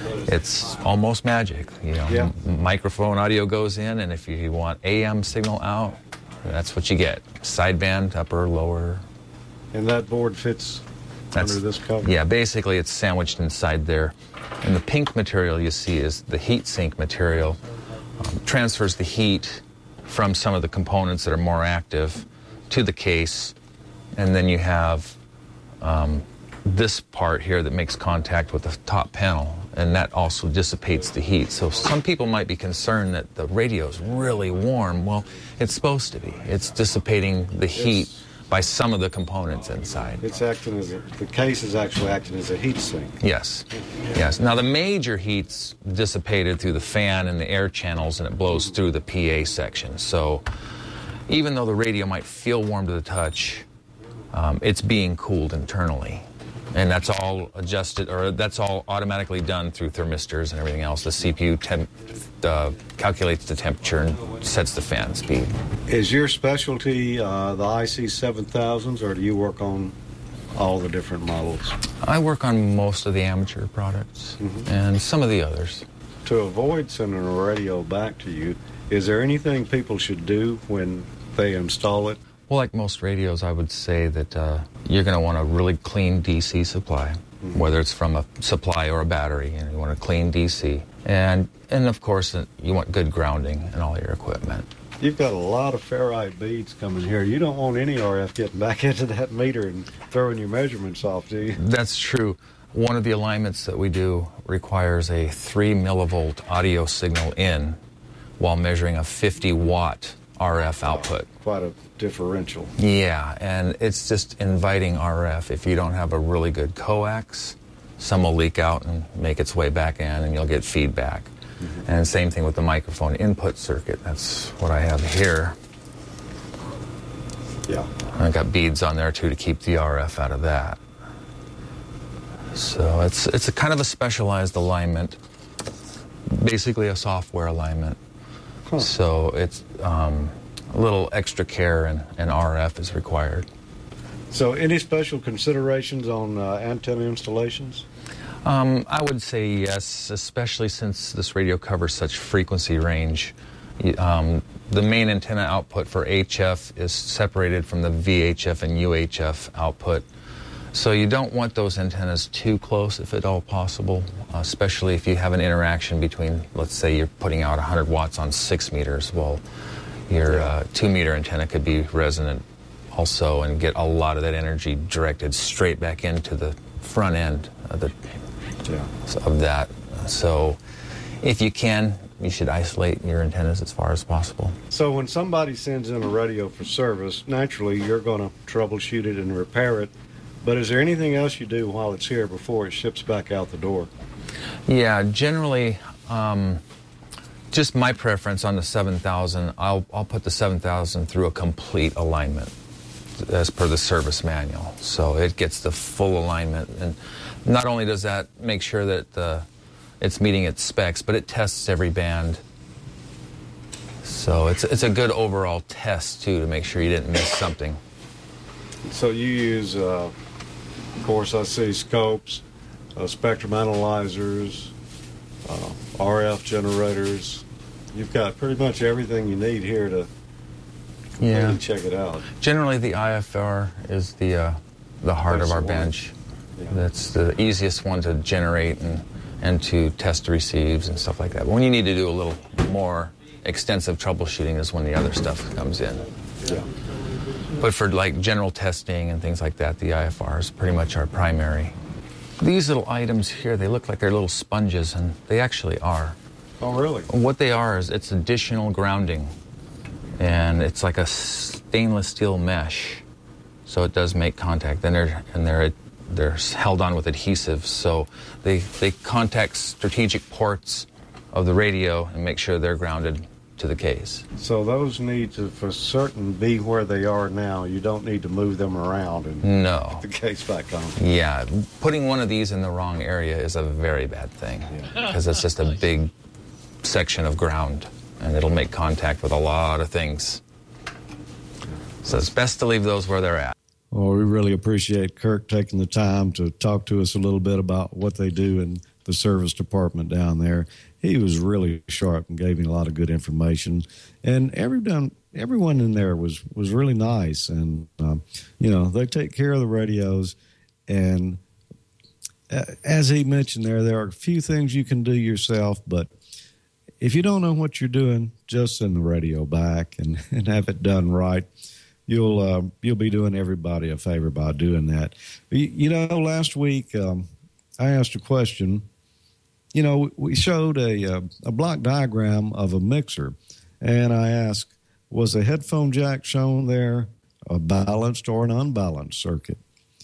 Speaker 11: it's almost magic, you know.
Speaker 7: Yeah.
Speaker 11: M- microphone audio goes in, and if you want A M signal out, that's what you get. Sideband, upper, lower.
Speaker 7: And that board fits
Speaker 11: that's,
Speaker 7: under this cover?
Speaker 11: Yeah, basically it's sandwiched inside there. And the pink material you see is the heat sink material. Um, transfers the heat from some of the components that are more active to the case. And then you have um, this part here that makes contact with the top panel, and that also dissipates the heat. So some people might be concerned that the radio is really warm. Well, it's supposed to be. It's dissipating the heat it's, by some of the components inside.
Speaker 7: It's acting as a, the case is actually acting as a heat sink.
Speaker 11: Yes, yes. Now the major heat's dissipated through the fan and the air channels, and it blows through the P A section. So even though the radio might feel warm to the touch, um, it's being cooled internally. And that's all adjusted, or that's all automatically done through thermistors and everything else. The C P U temp, uh, calculates the temperature and sets the fan speed.
Speaker 7: Is your specialty uh, the I C seven thousands, or do you work on all the different models?
Speaker 11: I work on most of the amateur products mm-hmm. and some of the others.
Speaker 7: To avoid sending a radio back to you, is there anything people should do when they install it?
Speaker 11: Well, like most radios, I would say that uh, you're going to want a really clean D C supply, mm-hmm. whether it's from a supply or a battery. You know, you want a clean D C. And, and of course, uh, you want good grounding in all your equipment.
Speaker 7: You've got a lot of ferrite beads coming here. You don't want any R F getting back into that meter and throwing your measurements off, do you?
Speaker 11: That's true. One of the alignments that we do requires a three millivolt audio signal in while measuring a fifty watt R F output.
Speaker 7: Quite a differential.
Speaker 11: Yeah, and it's just inviting R F. If you don't have a really good coax, some will leak out and make its way back in, and you'll get feedback. Mm-hmm. And same thing with the microphone input circuit. That's what I have here.
Speaker 7: Yeah.
Speaker 11: I got beads on there too to keep the R F out of that. So it's it's a kind of a specialized alignment, basically a software alignment. Huh. So it's um, a little extra care and, and R F is required.
Speaker 7: So any special considerations on uh, antenna installations?
Speaker 11: Um, I would say yes, especially since this radio covers such frequency range. Um, the main antenna output for H F is separated from the V H F and U H F output. So you don't want those antennas too close if at all possible, uh, especially if you have an interaction between, let's say you're putting out one hundred watts on six meters. Well, your uh, two meter antenna could be resonant also and get a lot of that energy directed straight back into the front end of, the,
Speaker 7: yeah.
Speaker 11: of that. So if you can, you should isolate your antennas as far as possible.
Speaker 7: So when somebody sends in a radio for service, naturally you're going to troubleshoot it and repair it. But is there anything else you do while it's here before it ships back out the door?
Speaker 11: Yeah, generally, um, Just my preference on the seven thousand, I'll, I'll put the seven thousand through a complete alignment as per the service manual. So it gets the full alignment. And not only does that make sure that the, it's meeting its specs, but it tests every band. So it's, it's a good overall test, too, to make sure you didn't miss something.
Speaker 7: So you use, uh, of course, I see scopes, uh, spectrum analyzers, uh, R F generators. You've got pretty much everything you need here to completely
Speaker 11: Yeah.
Speaker 7: check it out.
Speaker 11: Generally, the I F R is the uh, the heart
Speaker 7: That's
Speaker 11: of our
Speaker 7: the one.
Speaker 11: bench.
Speaker 7: Yeah.
Speaker 11: That's the easiest one to generate and, and to test receives and stuff like that. But when you need to do a little more extensive troubleshooting is when the other stuff comes in.
Speaker 7: Yeah.
Speaker 11: But for like general testing and things like that, the I F R is pretty much our primary. These little items here, they look like they're little sponges, and they actually are.
Speaker 7: Oh, really?
Speaker 11: What they are is it's additional grounding, and it's like a stainless steel mesh, so it does make contact. And they're and they're they're held on with adhesives, so they they contact strategic ports of the radio and make sure they're grounded to the case.
Speaker 7: So those need to, for certain, be where they are now. You don't need to move them around and
Speaker 11: No.
Speaker 7: put the case back on.
Speaker 11: Yeah, putting one of these in the wrong area is a very bad thing because it's just a big section of ground, and it'll make contact with a lot of things. So it's best to leave those where they're at.
Speaker 7: Well, we really appreciate Kirk taking the time to talk to us a little bit about what they do in the service department down there. He was really sharp and gave me a lot of good information. And everyone, everyone in there was, was really nice. And, um, you know, they take care of the radios. And uh, as he mentioned there, there are a few things you can do yourself, but if you don't know what you're doing, just send the radio back and, and have it done right. You'll uh, you'll be doing everybody a favor by doing that. You, you know, last week um, I asked a question. You know, we showed a, a block diagram of a mixer, and I asked, was a headphone jack shown there, a balanced or an unbalanced circuit?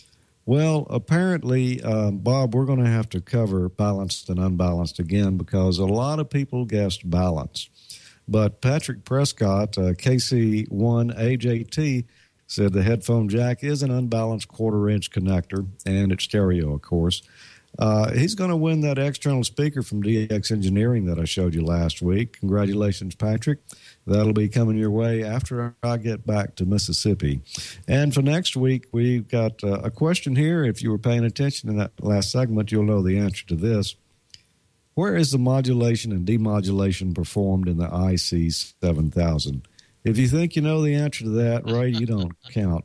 Speaker 7: Well, apparently, um, Bob, we're going to have to cover balanced and unbalanced again because a lot of people guessed balanced. But Patrick Prescott, uh, K C one A J T, said the headphone jack is an unbalanced quarter-inch connector, and it's stereo, of course. Uh, he's going to win that external speaker from D X Engineering that I showed you last week. Congratulations, Patrick. That'll be coming your way after I get back to Mississippi. And for next week, we've got uh, a question here. If you were paying attention in that last segment, you'll know the answer to this. Where is the modulation and demodulation performed in the I C seven thousand? If you think you know the answer to that, Ray, you don't count.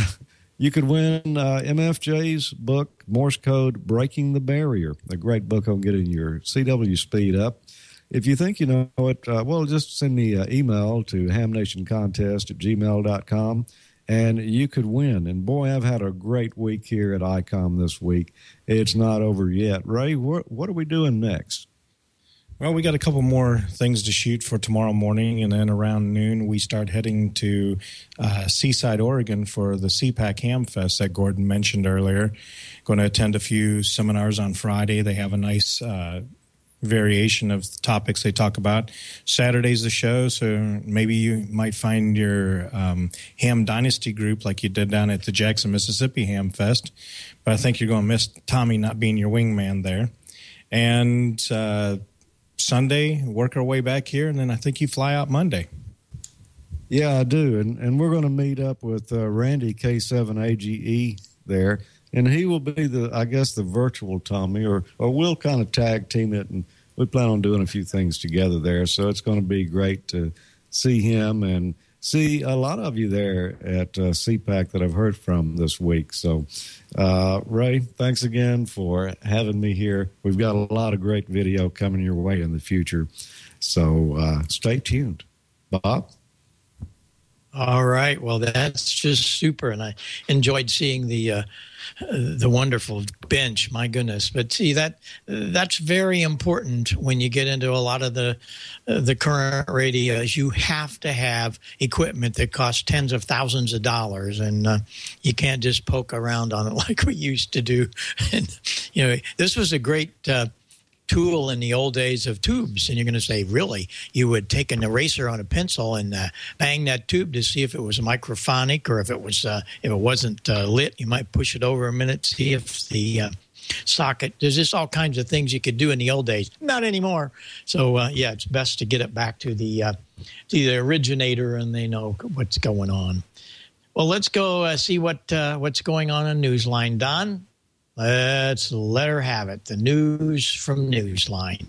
Speaker 7: You could win uh, M F J's book, Morse Code, Breaking the Barrier, a great book on getting your C W speed up. If you think you know it, uh, well, just send me an email to hamnationcontest at gmail dot com, and you could win. And, boy, I've had a great week here at I COM this week. It's not over yet. Ray, what, what are we doing next?
Speaker 8: Well, we got a couple more things to shoot for tomorrow morning, and then around noon we start heading to uh, Seaside, Oregon for the C PAC Ham Fest that Gordon mentioned earlier. Going to attend a few seminars on Friday. They have a nice uh, variation of topics they talk about. Saturday's the show, so maybe you might find your um, Ham Dynasty group like you did down at the Jackson, Mississippi Ham Fest. But I think you're going to miss Tommy not being your wingman there. And uh Sunday, work our way back here, and then I think you fly out Monday.
Speaker 7: Yeah, I do, and and we're going to meet up with uh, Randy K seven A G E there, and he will be the, I guess, the virtual Tommy, or or we'll kind of tag team it, and we plan on doing a few things together there. So it's going to be great to see him and see a lot of you there at uh, C PAC that I've heard from this week. So, uh, Ray, thanks again for having me here. We've got a lot of great video coming your way in the future. So uh, stay tuned. Bob?
Speaker 5: All right. Well, that's just super, and I enjoyed seeing the uh, the wonderful bench. My goodness! But see, that that's very important when you get into a lot of the uh, the current radios. You have to have equipment that costs tens of thousands of dollars, and uh, you can't just poke around on it like we used to do. And you know, this was a great. Uh, tool in the old days of tubes. And you're going to say, really? You would take an eraser on a pencil and uh, bang that tube to see if it was microphonic or if it was uh, if it wasn't uh, lit. You might push it over a minute, see if the uh, socket. There's just all kinds of things you could do in the old days. Not anymore. So uh, yeah, it's best to get it back to the uh, to the originator, and they know what's going on. Well, let's go uh, see what uh, what's going on in Newsline, Don. Let's let her have it. The news from Newsline.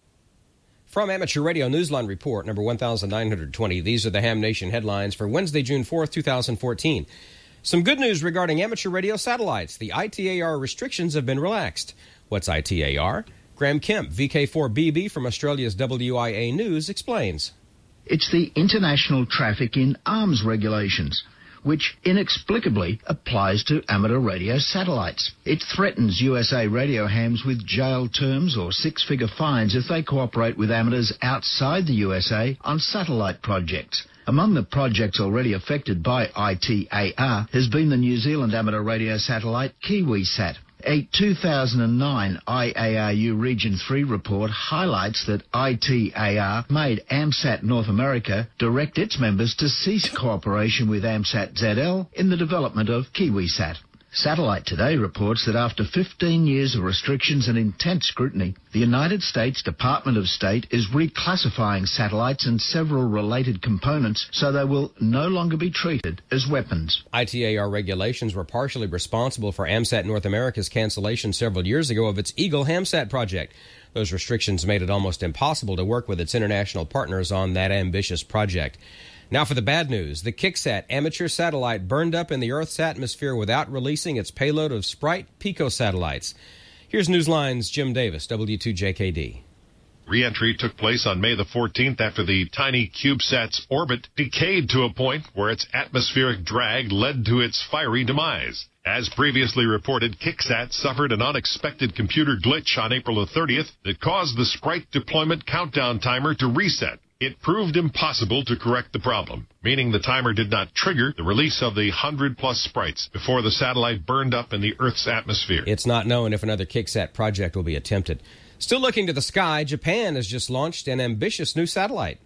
Speaker 4: From Amateur Radio Newsline Report, number one thousand nine hundred twenty, these are the Ham Nation headlines for Wednesday, June fourth, two thousand fourteen. Some good news regarding amateur radio satellites. The I T A R restrictions have been relaxed. What's I T A R? Graham Kemp, V K four B B from Australia's W I A News, explains.
Speaker 12: It's the International Traffic in Arms Regulations, which inexplicably applies to amateur radio satellites. It threatens U S A radio hams with jail terms or six-figure fines if they cooperate with amateurs outside the U S A on satellite projects. Among the projects already affected by I T A R has been the New Zealand amateur radio satellite KiwiSat. A two thousand nine I A R U Region three report highlights that I T A R made AMSAT North America direct its members to cease cooperation with AMSAT Z L in the development of KiwiSat. Satellite Today reports that after fifteen years of restrictions and intense scrutiny, the United States Department of State is reclassifying satellites and several related components so they will no longer be treated as weapons.
Speaker 4: I T A R regulations were partially responsible for AMSAT North America's cancellation several years ago of its Eagle Hamsat project. Those restrictions made it almost impossible to work with its international partners on that ambitious project. Now for the bad news. The KickSat amateur satellite burned up in the Earth's atmosphere without releasing its payload of Sprite Pico satellites. Here's Newsline's Jim Davis, W two J K D.
Speaker 13: Re-entry took place on May the fourteenth after the tiny CubeSat's orbit decayed to a point where its atmospheric drag led to its fiery demise. As previously reported, KickSat suffered an unexpected computer glitch on April the thirtieth that caused the Sprite deployment countdown timer to reset. It proved impossible to correct the problem, meaning the timer did not trigger the release of the one hundred plus sprites before the satellite burned up in the Earth's atmosphere.
Speaker 4: It's not known if another KickSat project will be attempted. Still looking to the sky, Japan has just launched an ambitious new satellite.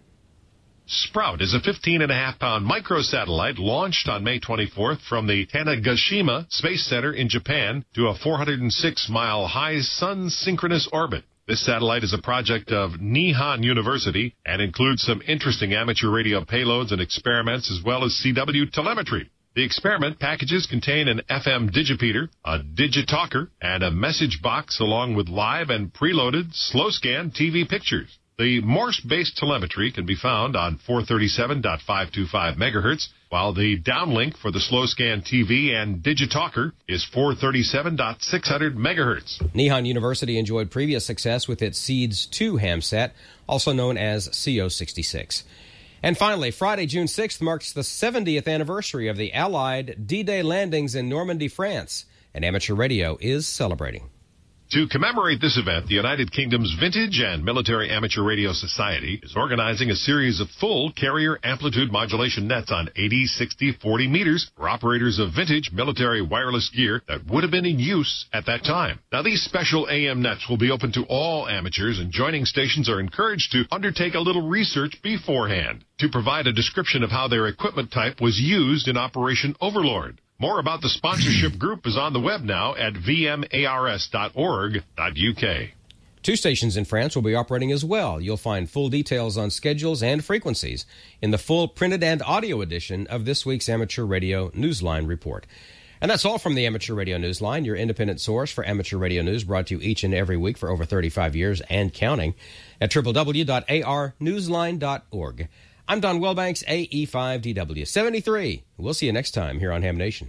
Speaker 13: Sprout is a fifteen and a half pound microsatellite launched on May twenty-fourth from the Tanegashima Space Center in Japan to a four hundred six mile high sun-synchronous orbit. This satellite is a project of Nihon University and includes some interesting amateur radio payloads and experiments as well as C W telemetry. The experiment packages contain an F M digipeater, a digitalker, and a message box along with live and preloaded slow-scan T V pictures. The Morse-based telemetry can be found on four thirty-seven point five two five megahertz, while the downlink for the slow-scan T V and digitalker is four thirty-seven point six hundred megahertz.
Speaker 4: Nihon University enjoyed previous success with its SEEDS two Hamsat, also known as C O sixty-six. And finally, Friday, June sixth, marks the seventieth anniversary of the Allied D-Day landings in Normandy, France, and amateur radio is celebrating.
Speaker 13: To commemorate this event, the United Kingdom's Vintage and Military Amateur Radio Society is organizing a series of full carrier amplitude modulation nets on eighty, sixty, forty meters for operators of vintage military wireless gear that would have been in use at that time. Now, these special A M nets will be open to all amateurs, and joining stations are encouraged to undertake a little research beforehand to provide a description of how their equipment type was used in Operation Overlord. More about the sponsorship group is on the web now at v m a r s dot org dot u k.
Speaker 4: Two stations in France will be operating as well. You'll find full details on schedules and frequencies in the full printed and audio edition of this week's Amateur Radio Newsline report. And that's all from the Amateur Radio Newsline, your independent source for amateur radio news, brought to you each and every week for over thirty-five years and counting at w w w dot a r newsline dot org. I'm Don Wellbanks, A E five D W seventy-three. We'll see you next time here on Ham Nation.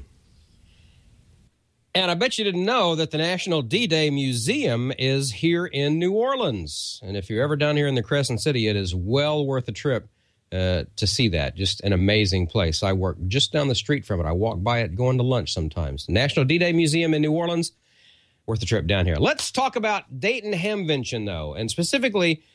Speaker 4: And I bet you didn't know that the National D-Day Museum is here in New Orleans. And if you're ever down here in the Crescent City, it is well worth a trip uh, to see that. Just an amazing place. I work just down the street from it. I walk by it going to lunch sometimes. The National D-Day Museum in New Orleans, worth a trip down here. Let's talk about Dayton Hamvention, though, and specifically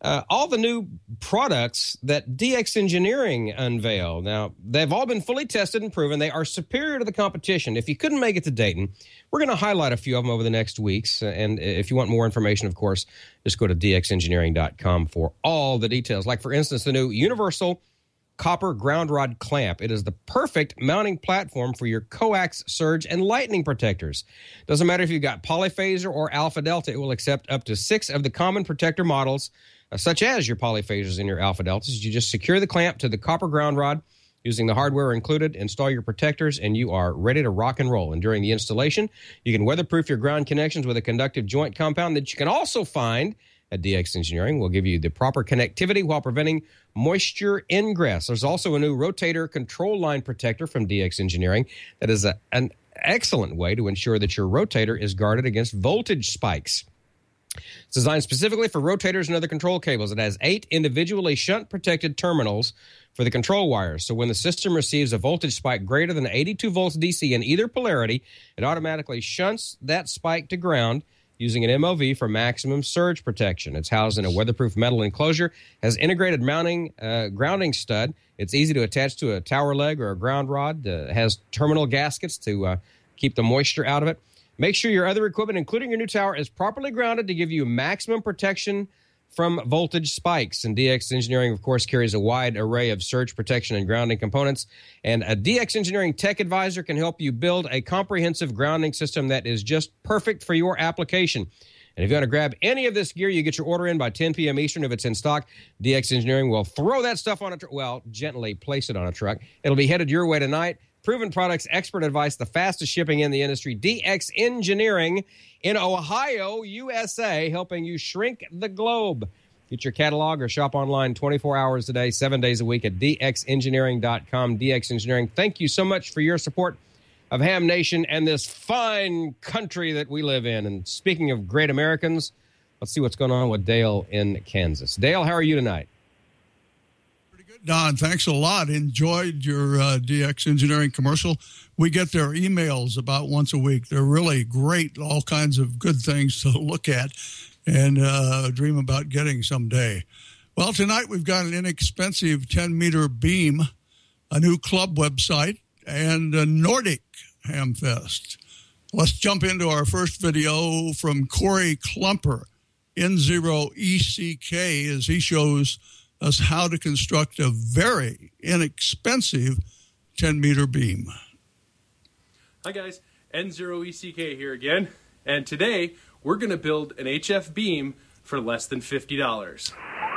Speaker 4: uh, all the new products that D X Engineering unveiled. Now, they've all been fully tested and proven. They are superior to the competition. If you couldn't make it to Dayton, we're going to highlight a few of them over the next weeks. And if you want more information, of course, just go to d x engineering dot com for all the details. Like, for instance, the new Universal Copper Ground Rod Clamp. It is the perfect mounting platform for your coax, surge, and lightning protectors. Doesn't matter if you've got polyphaser or alpha delta, it will accept up to six of the common protector models, uh, such as your polyphasers and your alpha deltas. You just secure the clamp to the copper ground rod using the hardware included, install your protectors, and you are ready to rock and roll. And during the installation, you can weatherproof your ground connections with a conductive joint compound that you can also find at D X Engineering. Will give you the proper connectivity while preventing moisture ingress. There's also a new rotator control line protector from D X Engineering that is a, an excellent way to ensure that your rotator is guarded against voltage spikes. It's designed specifically for rotators and other control cables. It has eight individually shunt-protected terminals for the control wires. So when the system receives a voltage spike greater than eighty-two volts D C in either polarity, it automatically shunts that spike to ground using an M O V for maximum surge protection. It's housed in a weatherproof metal enclosure, has integrated mounting uh, grounding stud. It's easy to attach to a tower leg or a ground rod. Uh, it has terminal gaskets to uh, keep the moisture out of it. Make sure your other equipment, including your new tower, is properly grounded to give you maximum protection from voltage spikes. And D X Engineering, of course, carries a wide array of surge protection and grounding components. And a D X Engineering Tech Advisor can help you build a comprehensive grounding system that is just perfect for your application. And if you want to grab any of this gear, you get your order in by ten p.m. Eastern. If it's in stock, D X Engineering will throw that stuff on a truck. Well, gently place it on a truck. It'll be headed your way tonight. Proven products, expert advice, the fastest shipping in the industry. D X Engineering in Ohio, U S A, helping you shrink the globe. Get your catalog or shop online twenty-four hours a day, seven days a week at d x engineering dot com. D X Engineering, thank you so much for your support of Ham Nation and this fine country that we live in. And speaking of great Americans, let's see what's going on with Dale in Kansas. Dale, how are you tonight?
Speaker 14: Don, thanks a lot. Enjoyed your uh, D X Engineering commercial. We get their emails about once a week. They're really great, all kinds of good things to look at and uh, dream about getting someday. Well, tonight we've got an inexpensive ten-meter beam, a new club website, and a Nordic Hamfest. Let's jump into our first video from Corey Klumper, N zero E C K, as he shows us how to construct a very inexpensive ten-meter beam.
Speaker 15: Hi guys, N zero E C K here again, and today we're going to build an H F beam for less than fifty dollars.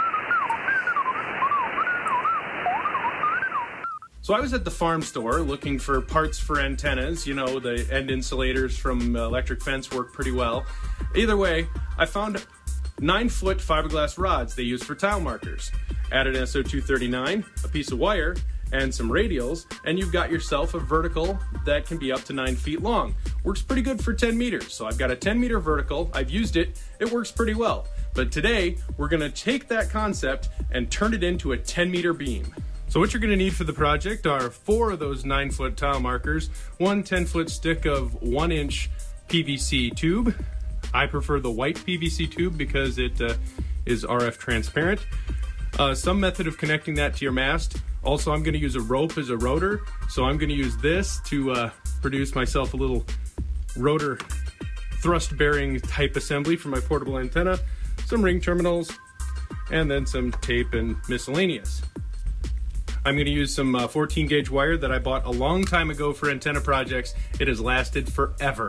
Speaker 15: So I was at the farm store looking for parts for antennas. You know, the end insulators from electric fence work pretty well. Either way, I found nine-foot fiberglass rods they use for tile markers. Add an S O two thirty-nine, a piece of wire, and some radials, and you've got yourself a vertical that can be up to nine feet long. Works pretty good for ten meters. So I've got a ten meter vertical. I've used it. It works pretty well. But today, we're going to take that concept and turn it into a ten meter beam. So what you're going to need for the project are four of those nine-foot tile markers, one ten-foot stick of one-inch P V C tube. I prefer the white P V C tube because it uh, is R F transparent. Uh, some method of connecting that to your mast. Also, I'm going to use a rope as a rotor, so I'm going to use this to uh, produce myself a little rotor thrust-bearing type assembly for my portable antenna, some ring terminals, and then some tape and miscellaneous. I'm going to use some uh, fourteen gauge wire that I bought a long time ago for antenna projects. It has lasted forever.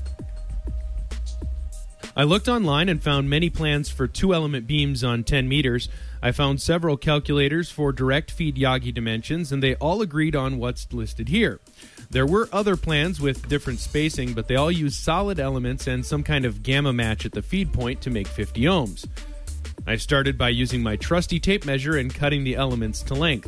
Speaker 16: I looked online and found many plans for two-element beams on ten meters. I found several calculators for direct feed Yagi dimensions, and they all agreed on what's listed here. There were other plans with different spacing, but they all use solid elements and some kind of gamma match at the feed point to make fifty ohms. I started by using my trusty tape measure and cutting the elements to length.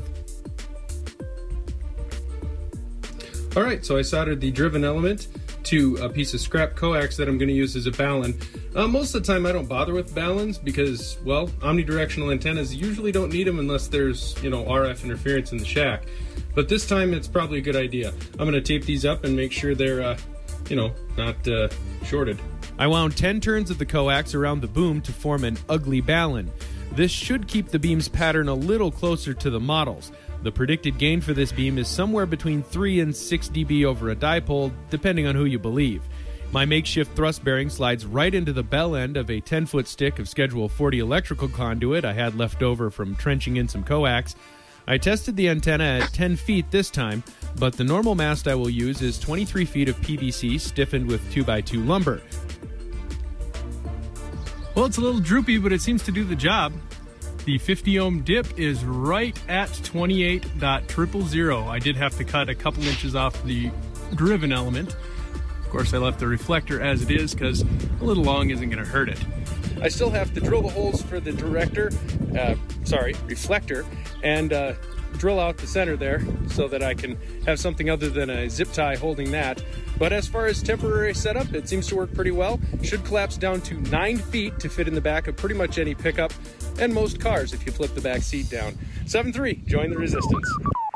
Speaker 15: All right, so I soldered the driven element to a piece of scrap coax that I'm going to use as a balun. Uh, most of the time I don't bother with baluns because, well, omnidirectional antennas usually don't need them unless there's, you know, R F interference in the shack. But this time it's probably a good idea. I'm going to tape these up and make sure they're, uh, you know, not uh, shorted.
Speaker 16: I wound ten turns of the coax around the boom to form an ugly balun. This should keep the beam's pattern a little closer to the models. The predicted gain for this beam is somewhere between three and six decibels over a dipole, depending on who you believe. My makeshift thrust bearing slides right into the bell end of a ten-foot stick of Schedule forty electrical conduit I had left over from trenching in some coax. I tested the antenna at ten feet this time, but the normal mast I will use is twenty-three feet of P V C stiffened with two by two lumber.
Speaker 17: Well, it's a little droopy, but it seems to do the job. The fifty ohm dip is right at twenty-eight zero zero zero. I did have to cut a couple inches off the driven element. Of course, I left the reflector as it is because a little long isn't going to hurt it. I still have to drill the holes for the director, uh, sorry, reflector, and uh, drill out the center there so that I can have something other than a zip tie holding that. But as far as temporary setup, it seems to work pretty well. Should collapse down to nine feet to fit in the back of pretty much any pickup and most cars if you flip the back seat down. seven three, join the resistance.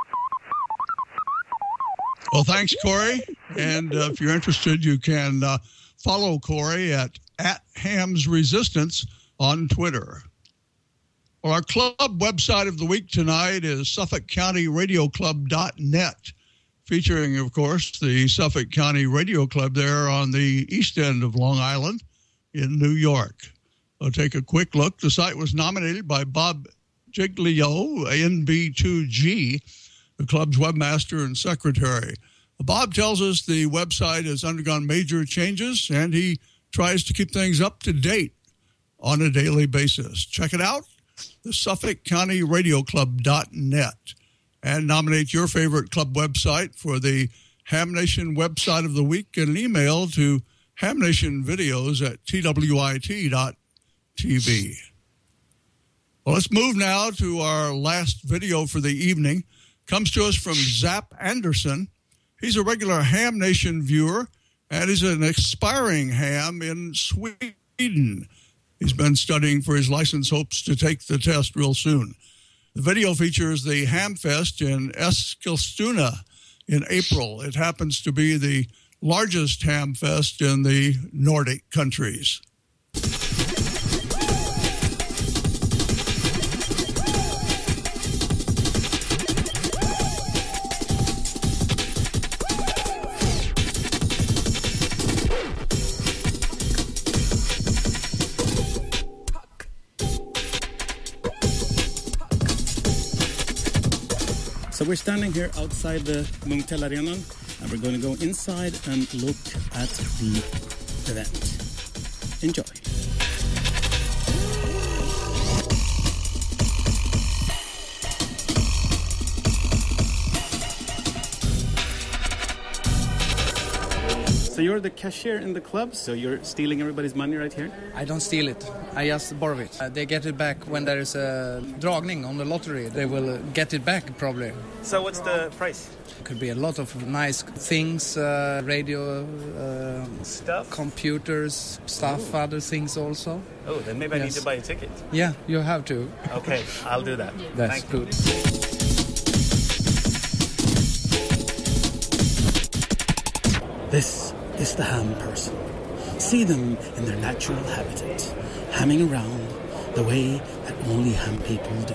Speaker 14: Well, thanks, Corey. And uh, if you're interested, you can uh, follow Corey at, at Hams Resistance on Twitter. Well, our club website of the week tonight is Suffolk County Radio Club dot net, featuring, of course, the Suffolk County Radio Club there on the east end of Long Island in New York. We'll take a quick look. The site was nominated by Bob Giglio, N B two G, the club's webmaster and secretary. Bob tells us the website has undergone major changes, and he tries to keep things up to date on a daily basis. Check it out, the Suffolk County Radio Club dot net, and nominate your favorite club website for the Ham Nation website of the week and an email to hamnationvideos at twit dot t v. Well, let's move now to our last video for the evening. Comes to us from Zap Anderson. He's a regular Ham Nation viewer, and he's an aspiring ham in Sweden. He's been studying for his license, hopes to take the test real soon. The video features the Hamfest in Eskilstuna in April. It happens to be the largest Hamfest in the Nordic countries.
Speaker 18: So we're standing here outside the Munkell Arena, and we're going to go inside and look at the event. Enjoy. So you're the cashier in the club, so you're stealing everybody's money right here?
Speaker 19: I don't steal it. I just borrow it. Uh, they get it back when there is a dragning on the lottery. They will uh, get it back probably.
Speaker 18: So what's the price?
Speaker 19: Could be a lot of nice things, uh, radio, uh,
Speaker 18: stuff,
Speaker 19: computers, stuff, Ooh. Other things also.
Speaker 18: Oh, then maybe yes. I need to buy a ticket.
Speaker 19: Yeah, you have to.
Speaker 18: Okay, I'll do that.
Speaker 19: That's
Speaker 18: Thank
Speaker 19: good.
Speaker 18: You. This is the ham person. See them in their natural habitat, hamming around the way that only ham people do.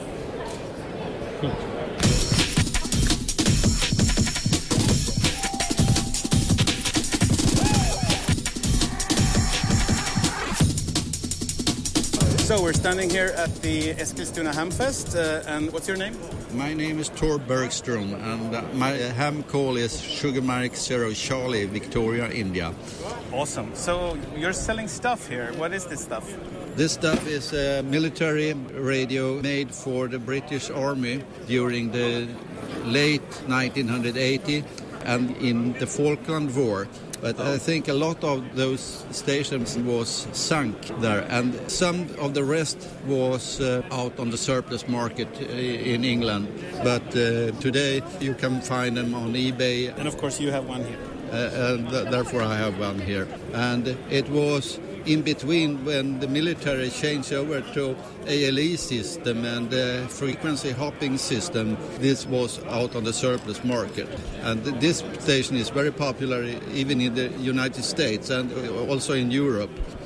Speaker 18: So we're standing here at the Eskilstuna Hamfest, uh, and what's your name?
Speaker 20: My name is Tor Bergström, and uh, my ham call is Sugar Mike Zero Charlie, Victoria, India.
Speaker 18: Awesome. So you're selling stuff here. What is this stuff?
Speaker 20: This stuff is a military radio made for the British Army during the late nineteen eighty and in the Falkland War. But I think a lot of those stations was sunk there, and some of the rest was uh, out on the surplus market in England. But uh, today you can find them on eBay.
Speaker 18: And of course you have one here.
Speaker 20: Uh, and th- therefore I have one here. And it was in between when the military changed over to A L E system and the frequency hopping system. This was out on the surplus market, and this station is very popular even in the United States and also in Europe.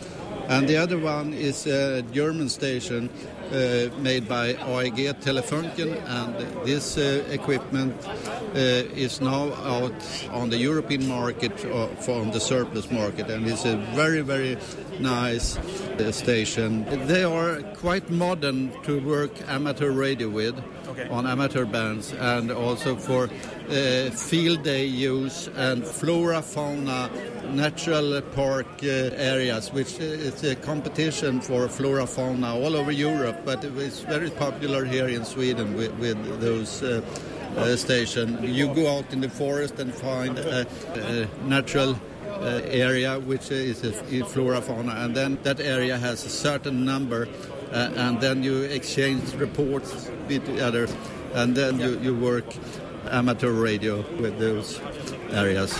Speaker 20: And the other one is a German station uh, made by A E G Telefunken, and this uh, equipment uh, is now out on the European market uh, from the surplus market, and it's a very, very nice uh, station. They are quite modern to work amateur radio with. Okay. On amateur bands, and also for uh, field day use and flora, fauna, natural park uh, areas, which is a competition for flora, fauna all over Europe, but it's very popular here in Sweden with, with those uh, uh, stations. You go out in the forest and find a, a natural uh, area which is a flora, fauna, and then that area has a certain number. Uh, and then you exchange reports with the others, and then you, you work amateur radio with those areas.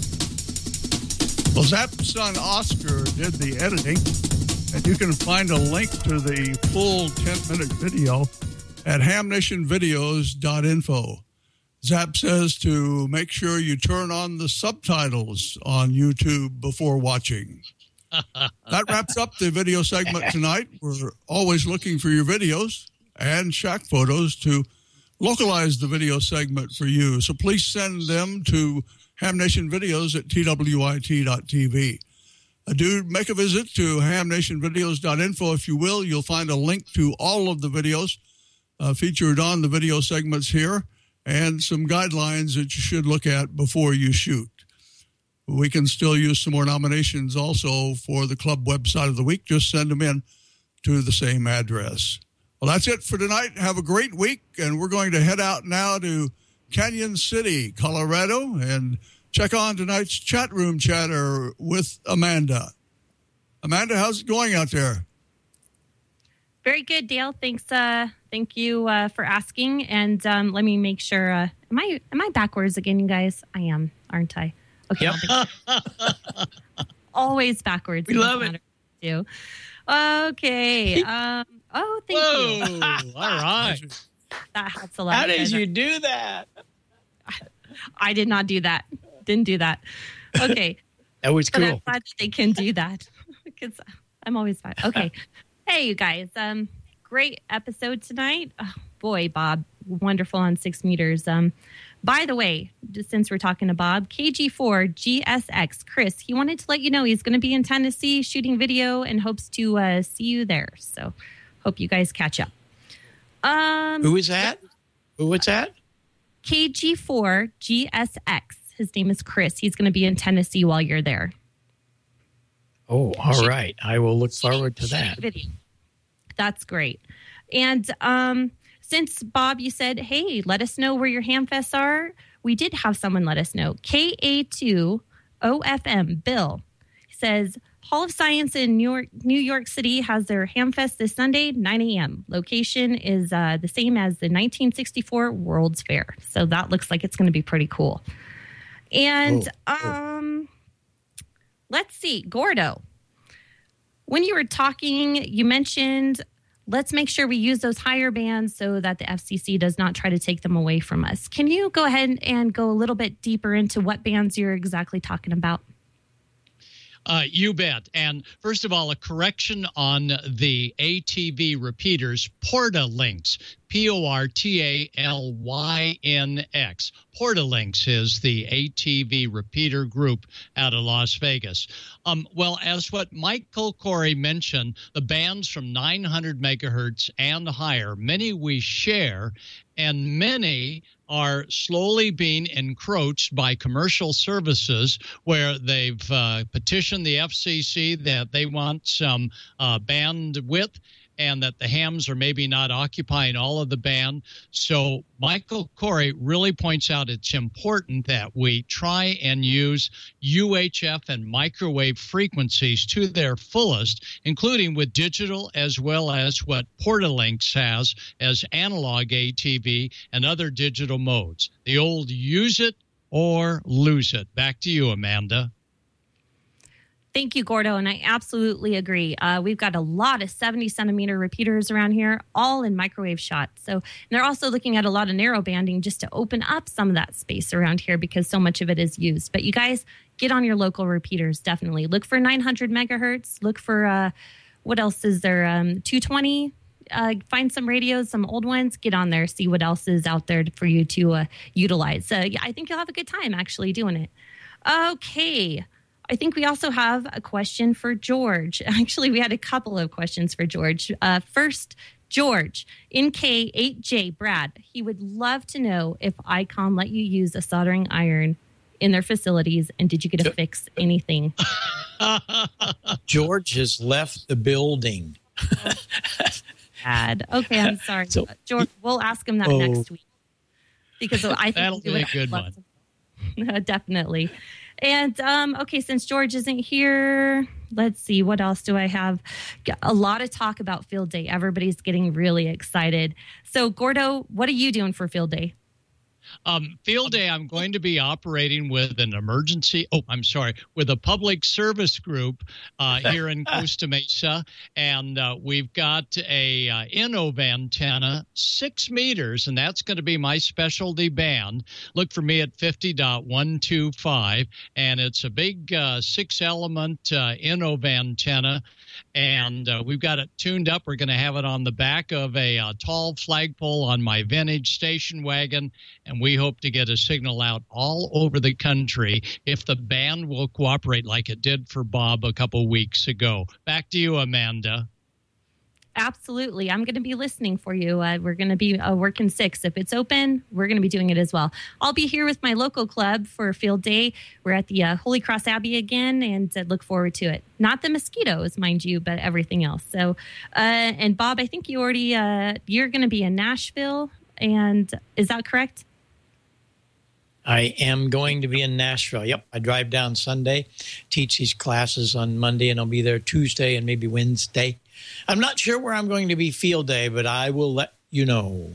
Speaker 14: Well, Zap's son Oscar did the editing, and you can find a link to the full ten-minute video at ham nation videos dot info. Zap says to make sure you turn on the subtitles on YouTube before watching. That wraps up the video segment tonight. We're always looking for your videos and shack photos to localize the video segment for you. So please send them to Ham Nation Videos at T W I T dot T V. Uh, do make a visit to ham nation videos dot info if you will. You'll find a link to all of the videos uh, featured on the video segments here and some guidelines that you should look at before you shoot. We can still use some more nominations also for the club website of the week. Just send them in to the same address. Well, that's it for tonight. Have a great week, and we're going to head out now to Canyon City, Colorado, and check on tonight's chat room chatter with Amanda. Amanda, how's it going out there?
Speaker 21: Very good, Dale. Thanks. Uh, thank you uh, for asking. And um, let me make sure. Uh, am I am I backwards again, you guys? I am, aren't I? Okay. Yep. Always backwards.
Speaker 5: We love it.
Speaker 21: Do. Okay. Um, oh, thank
Speaker 5: Whoa.
Speaker 21: you.
Speaker 5: All right.
Speaker 21: That helps a lot.
Speaker 5: How did you do that?
Speaker 21: I did not do that. Didn't do that. Okay.
Speaker 5: That was cool.
Speaker 21: But I'm glad that they can do that because I'm always fine. Okay. Hey, you guys. Um, great episode tonight. Oh, boy, Bob, wonderful on six meters. Um, by the way, just since we're talking to Bob, K G four G S X, Chris, he wanted to let you know he's going to be in Tennessee shooting video and hopes to uh, see you there. So, hope you guys catch up. Um,
Speaker 5: Who is that? Who is that?
Speaker 21: K G four G S X. His name is Chris. He's going to be in Tennessee while you're there.
Speaker 5: Oh, all right. I will look forward to that.
Speaker 21: Video. That's great. And um, since, Bob, you said, hey, let us know where your hamfests are, we did have someone let us know. K A two O F M, Bill, says, Hall of Science in New York, New York City has their hamfest this Sunday, nine a.m. Location is uh, the same as the nineteen sixty-four World's Fair. So that looks like it's going to be pretty cool. And oh, oh. um, let's see, Gordo, when you were talking, you mentioned let's make sure we use those higher bands so that the F C C does not try to take them away from us. Can you go ahead and go a little bit deeper into what bands you're exactly talking about?
Speaker 6: Uh, you bet. And first of all, a correction on the A T V repeaters, Portalinx, P O R T A L Y N X. Portalinx is the A T V repeater group out of Las Vegas. Um, well, as what Michael Corey mentioned, the bands from nine hundred megahertz and higher, many we share, and many are slowly being encroached by commercial services where they've uh, petitioned the F C C that they want some uh, bandwidth and that the hams are maybe not occupying all of the band. So Michael Corey really points out it's important that we try and use U H F and microwave frequencies to their fullest, including with digital as well as what Portalinx has as analog A T V and other digital modes. The old use it or lose it. Back to you, Amanda.
Speaker 21: Thank you, Gordo. And I absolutely agree. Uh, we've got a lot of seventy centimeter repeaters around here, all in microwave shots. So and they're also looking at a lot of narrow banding just to open up some of that space around here because so much of it is used. But you guys get on your local repeaters, definitely. Look for nine hundred megahertz. Look for, uh, what else is there? Um, two twenty. Uh, find some radios, some old ones, get on there, see what else is out there for you to uh, utilize. So yeah, I think you'll have a good time actually doing it. Okay. I think we also have a question for George. Actually, we had a couple of questions for George. Uh, first, George, in K eight J, Brad, he would love to know if ICOM let you use a soldering iron in their facilities, and did you get to fix anything?
Speaker 5: George has left the building.
Speaker 21: Bad. Okay, I'm sorry. So, George, we'll ask him that
Speaker 5: oh,
Speaker 21: next week. Because I think
Speaker 6: that'll be a good one.
Speaker 21: To, definitely. And, um, okay, since George isn't here, let's see, what else do I have? A lot of talk about field day. Everybody's getting really excited. So, Gordo, what are you doing for field day?
Speaker 6: Um, field day, I'm going to be operating with an emergency, oh, I'm sorry, with a public service group uh, here in Costa Mesa. And uh, we've got a uh, Innov antenna, six meters, and that's going to be my specialty band. Look for me at fifty point one two five. And it's a big uh, six-element uh, Innov antenna. And uh, we've got it tuned up. We're going to have it on the back of a uh, tall flagpole on my vintage station wagon. And we hope to get a signal out all over the country if the band will cooperate like it did for Bob a couple weeks ago. Back to you, Amanda.
Speaker 21: Absolutely. I'm going to be listening for you. Uh, we're going to be uh, working six. If it's open, we're going to be doing it as well. I'll be here with my local club for field day. We're at the uh, Holy Cross Abbey again, and uh, look forward to it. Not the mosquitoes, mind you, but everything else. So, uh, and Bob, I think you already, uh, you're going to be in Nashville, and is that correct?
Speaker 5: I am going to be in Nashville. Yep. I drive down Sunday, teach these classes on Monday, and I'll be there Tuesday and maybe Wednesday. I'm not sure where I'm going to be field day, but I will let you know.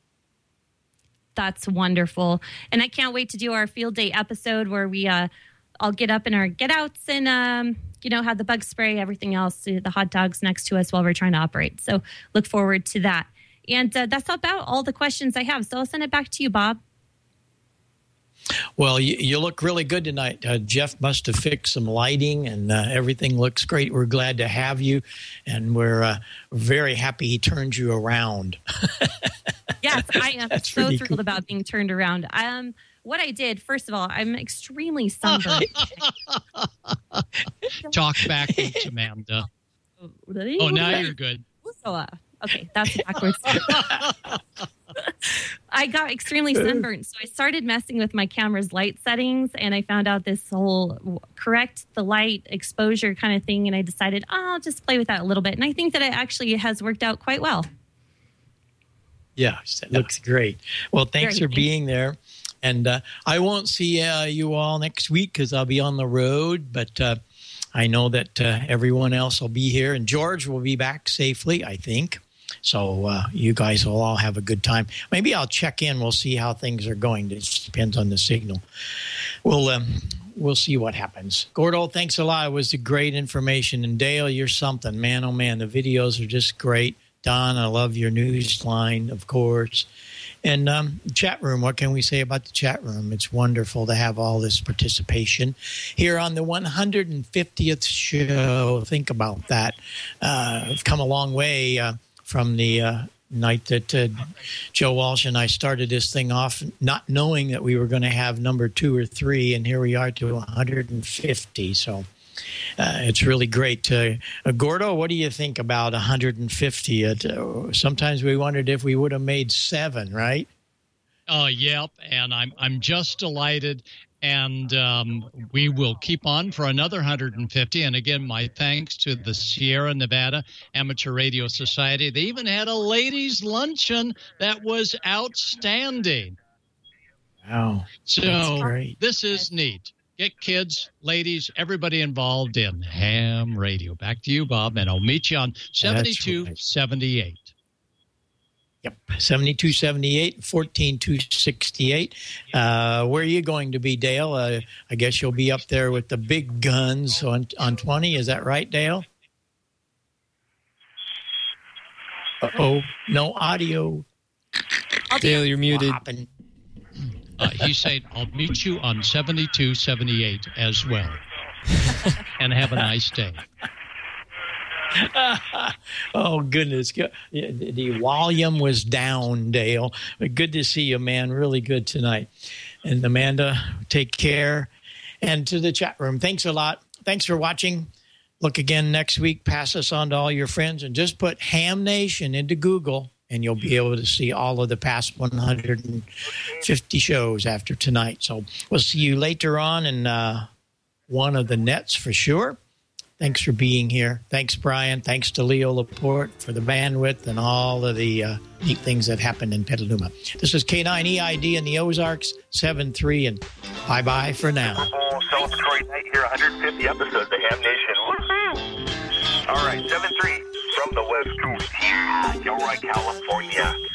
Speaker 21: That's wonderful. And I can't wait to do our field day episode where we, uh, I'll get up in our get outs and, um, you know, have the bug spray, everything else, the hot dogs next to us while we're trying to operate. So look forward to that. And uh, that's about all the questions I have. So I'll send it back to you, Bob.
Speaker 5: Well, you, you look really good tonight. Uh, Jeff must have fixed some lighting, and uh, everything looks great. We're glad to have you, and we're uh, very happy he turned you around.
Speaker 21: Yes, I am
Speaker 5: That's
Speaker 21: so
Speaker 5: pretty
Speaker 21: thrilled
Speaker 5: cool.
Speaker 21: about being turned around. Um, what I did, first of all, I'm extremely sunburned.
Speaker 6: Talk backwards, Amanda. Oh, now you're good.
Speaker 21: So, uh, okay, that's backwards. I got extremely sunburned, so I started messing with my camera's light settings, and I found out this whole correct the light exposure kind of thing, and I decided, oh, I'll just play with that a little bit. And I think that it actually has worked out quite well.
Speaker 5: Yeah, it looks great. Well, thanks
Speaker 21: Very
Speaker 5: for being there. And uh, I won't see uh, you all next week because I'll be on the road, but uh, I know that uh, everyone else will be here, and George will be back safely, I think. So uh, you guys will all have a good time. Maybe I'll check in. We'll see how things are going. It just depends on the signal. We'll, um, we'll see what happens. Gordo, thanks a lot. It was great information. And Dale, you're something. Man, oh, man, the videos are just great. Don, I love your news line, of course. And um, chat room, what can we say about the chat room? It's wonderful to have all this participation here on the one hundred fiftieth show. Think about that. Uh, we've come a long way uh, from the uh, night that uh, Joe Walsh and I started this thing off, not knowing that we were going to have number two or three, and here we are to one hundred fifty. So uh, it's really great. Uh, uh, Gordo, what do you think about one hundred fifty? It, uh, sometimes we wondered if we would have made seven, right?
Speaker 6: Oh, uh, yep. And I'm I'm just delighted. And um, we will keep on for another one hundred fifty. And again, my thanks to the Sierra Nevada Amateur Radio Society. They even had a ladies' luncheon that was outstanding.
Speaker 5: Wow.
Speaker 6: So this is neat. Get kids, ladies, everybody involved in ham radio. Back to you, Bob, and I'll meet you on seventy-two seventy-eight.
Speaker 5: Yep, seventy-two seventy-eight, fourteen two sixty-eight. Uh, where are you going to be, Dale? Uh, I guess you'll be up there with the big guns on, on twenty. Is that right, Dale? Uh-oh, no audio.
Speaker 2: Dale, you're muted.
Speaker 6: Uh, he's saying, I'll meet you on seventy-two seventy-eight as well. And have a nice day.
Speaker 5: Oh, goodness. The volume was down, Dale. But good to see you, man. Really good tonight. And Amanda, take care. And to the chat room, thanks a lot. Thanks for watching. Look again next week. Pass us on to all your friends. And just put Ham Nation into Google, and you'll be able to see all of the past one hundred fifty shows after tonight. So we'll see you later on in uh, one of the nets for sure. Thanks for being here. Thanks, Brian. Thanks to Leo Laporte for the bandwidth and all of the uh, neat things that happened in Petaluma. This is K nine E I D in the Ozarks, seven three, and bye-bye for now.
Speaker 22: Celebratory night here, one hundred fifty episodes of Ham Nation. Woohoo! All right, seven three from the West Coast. Yeah, you're right, California.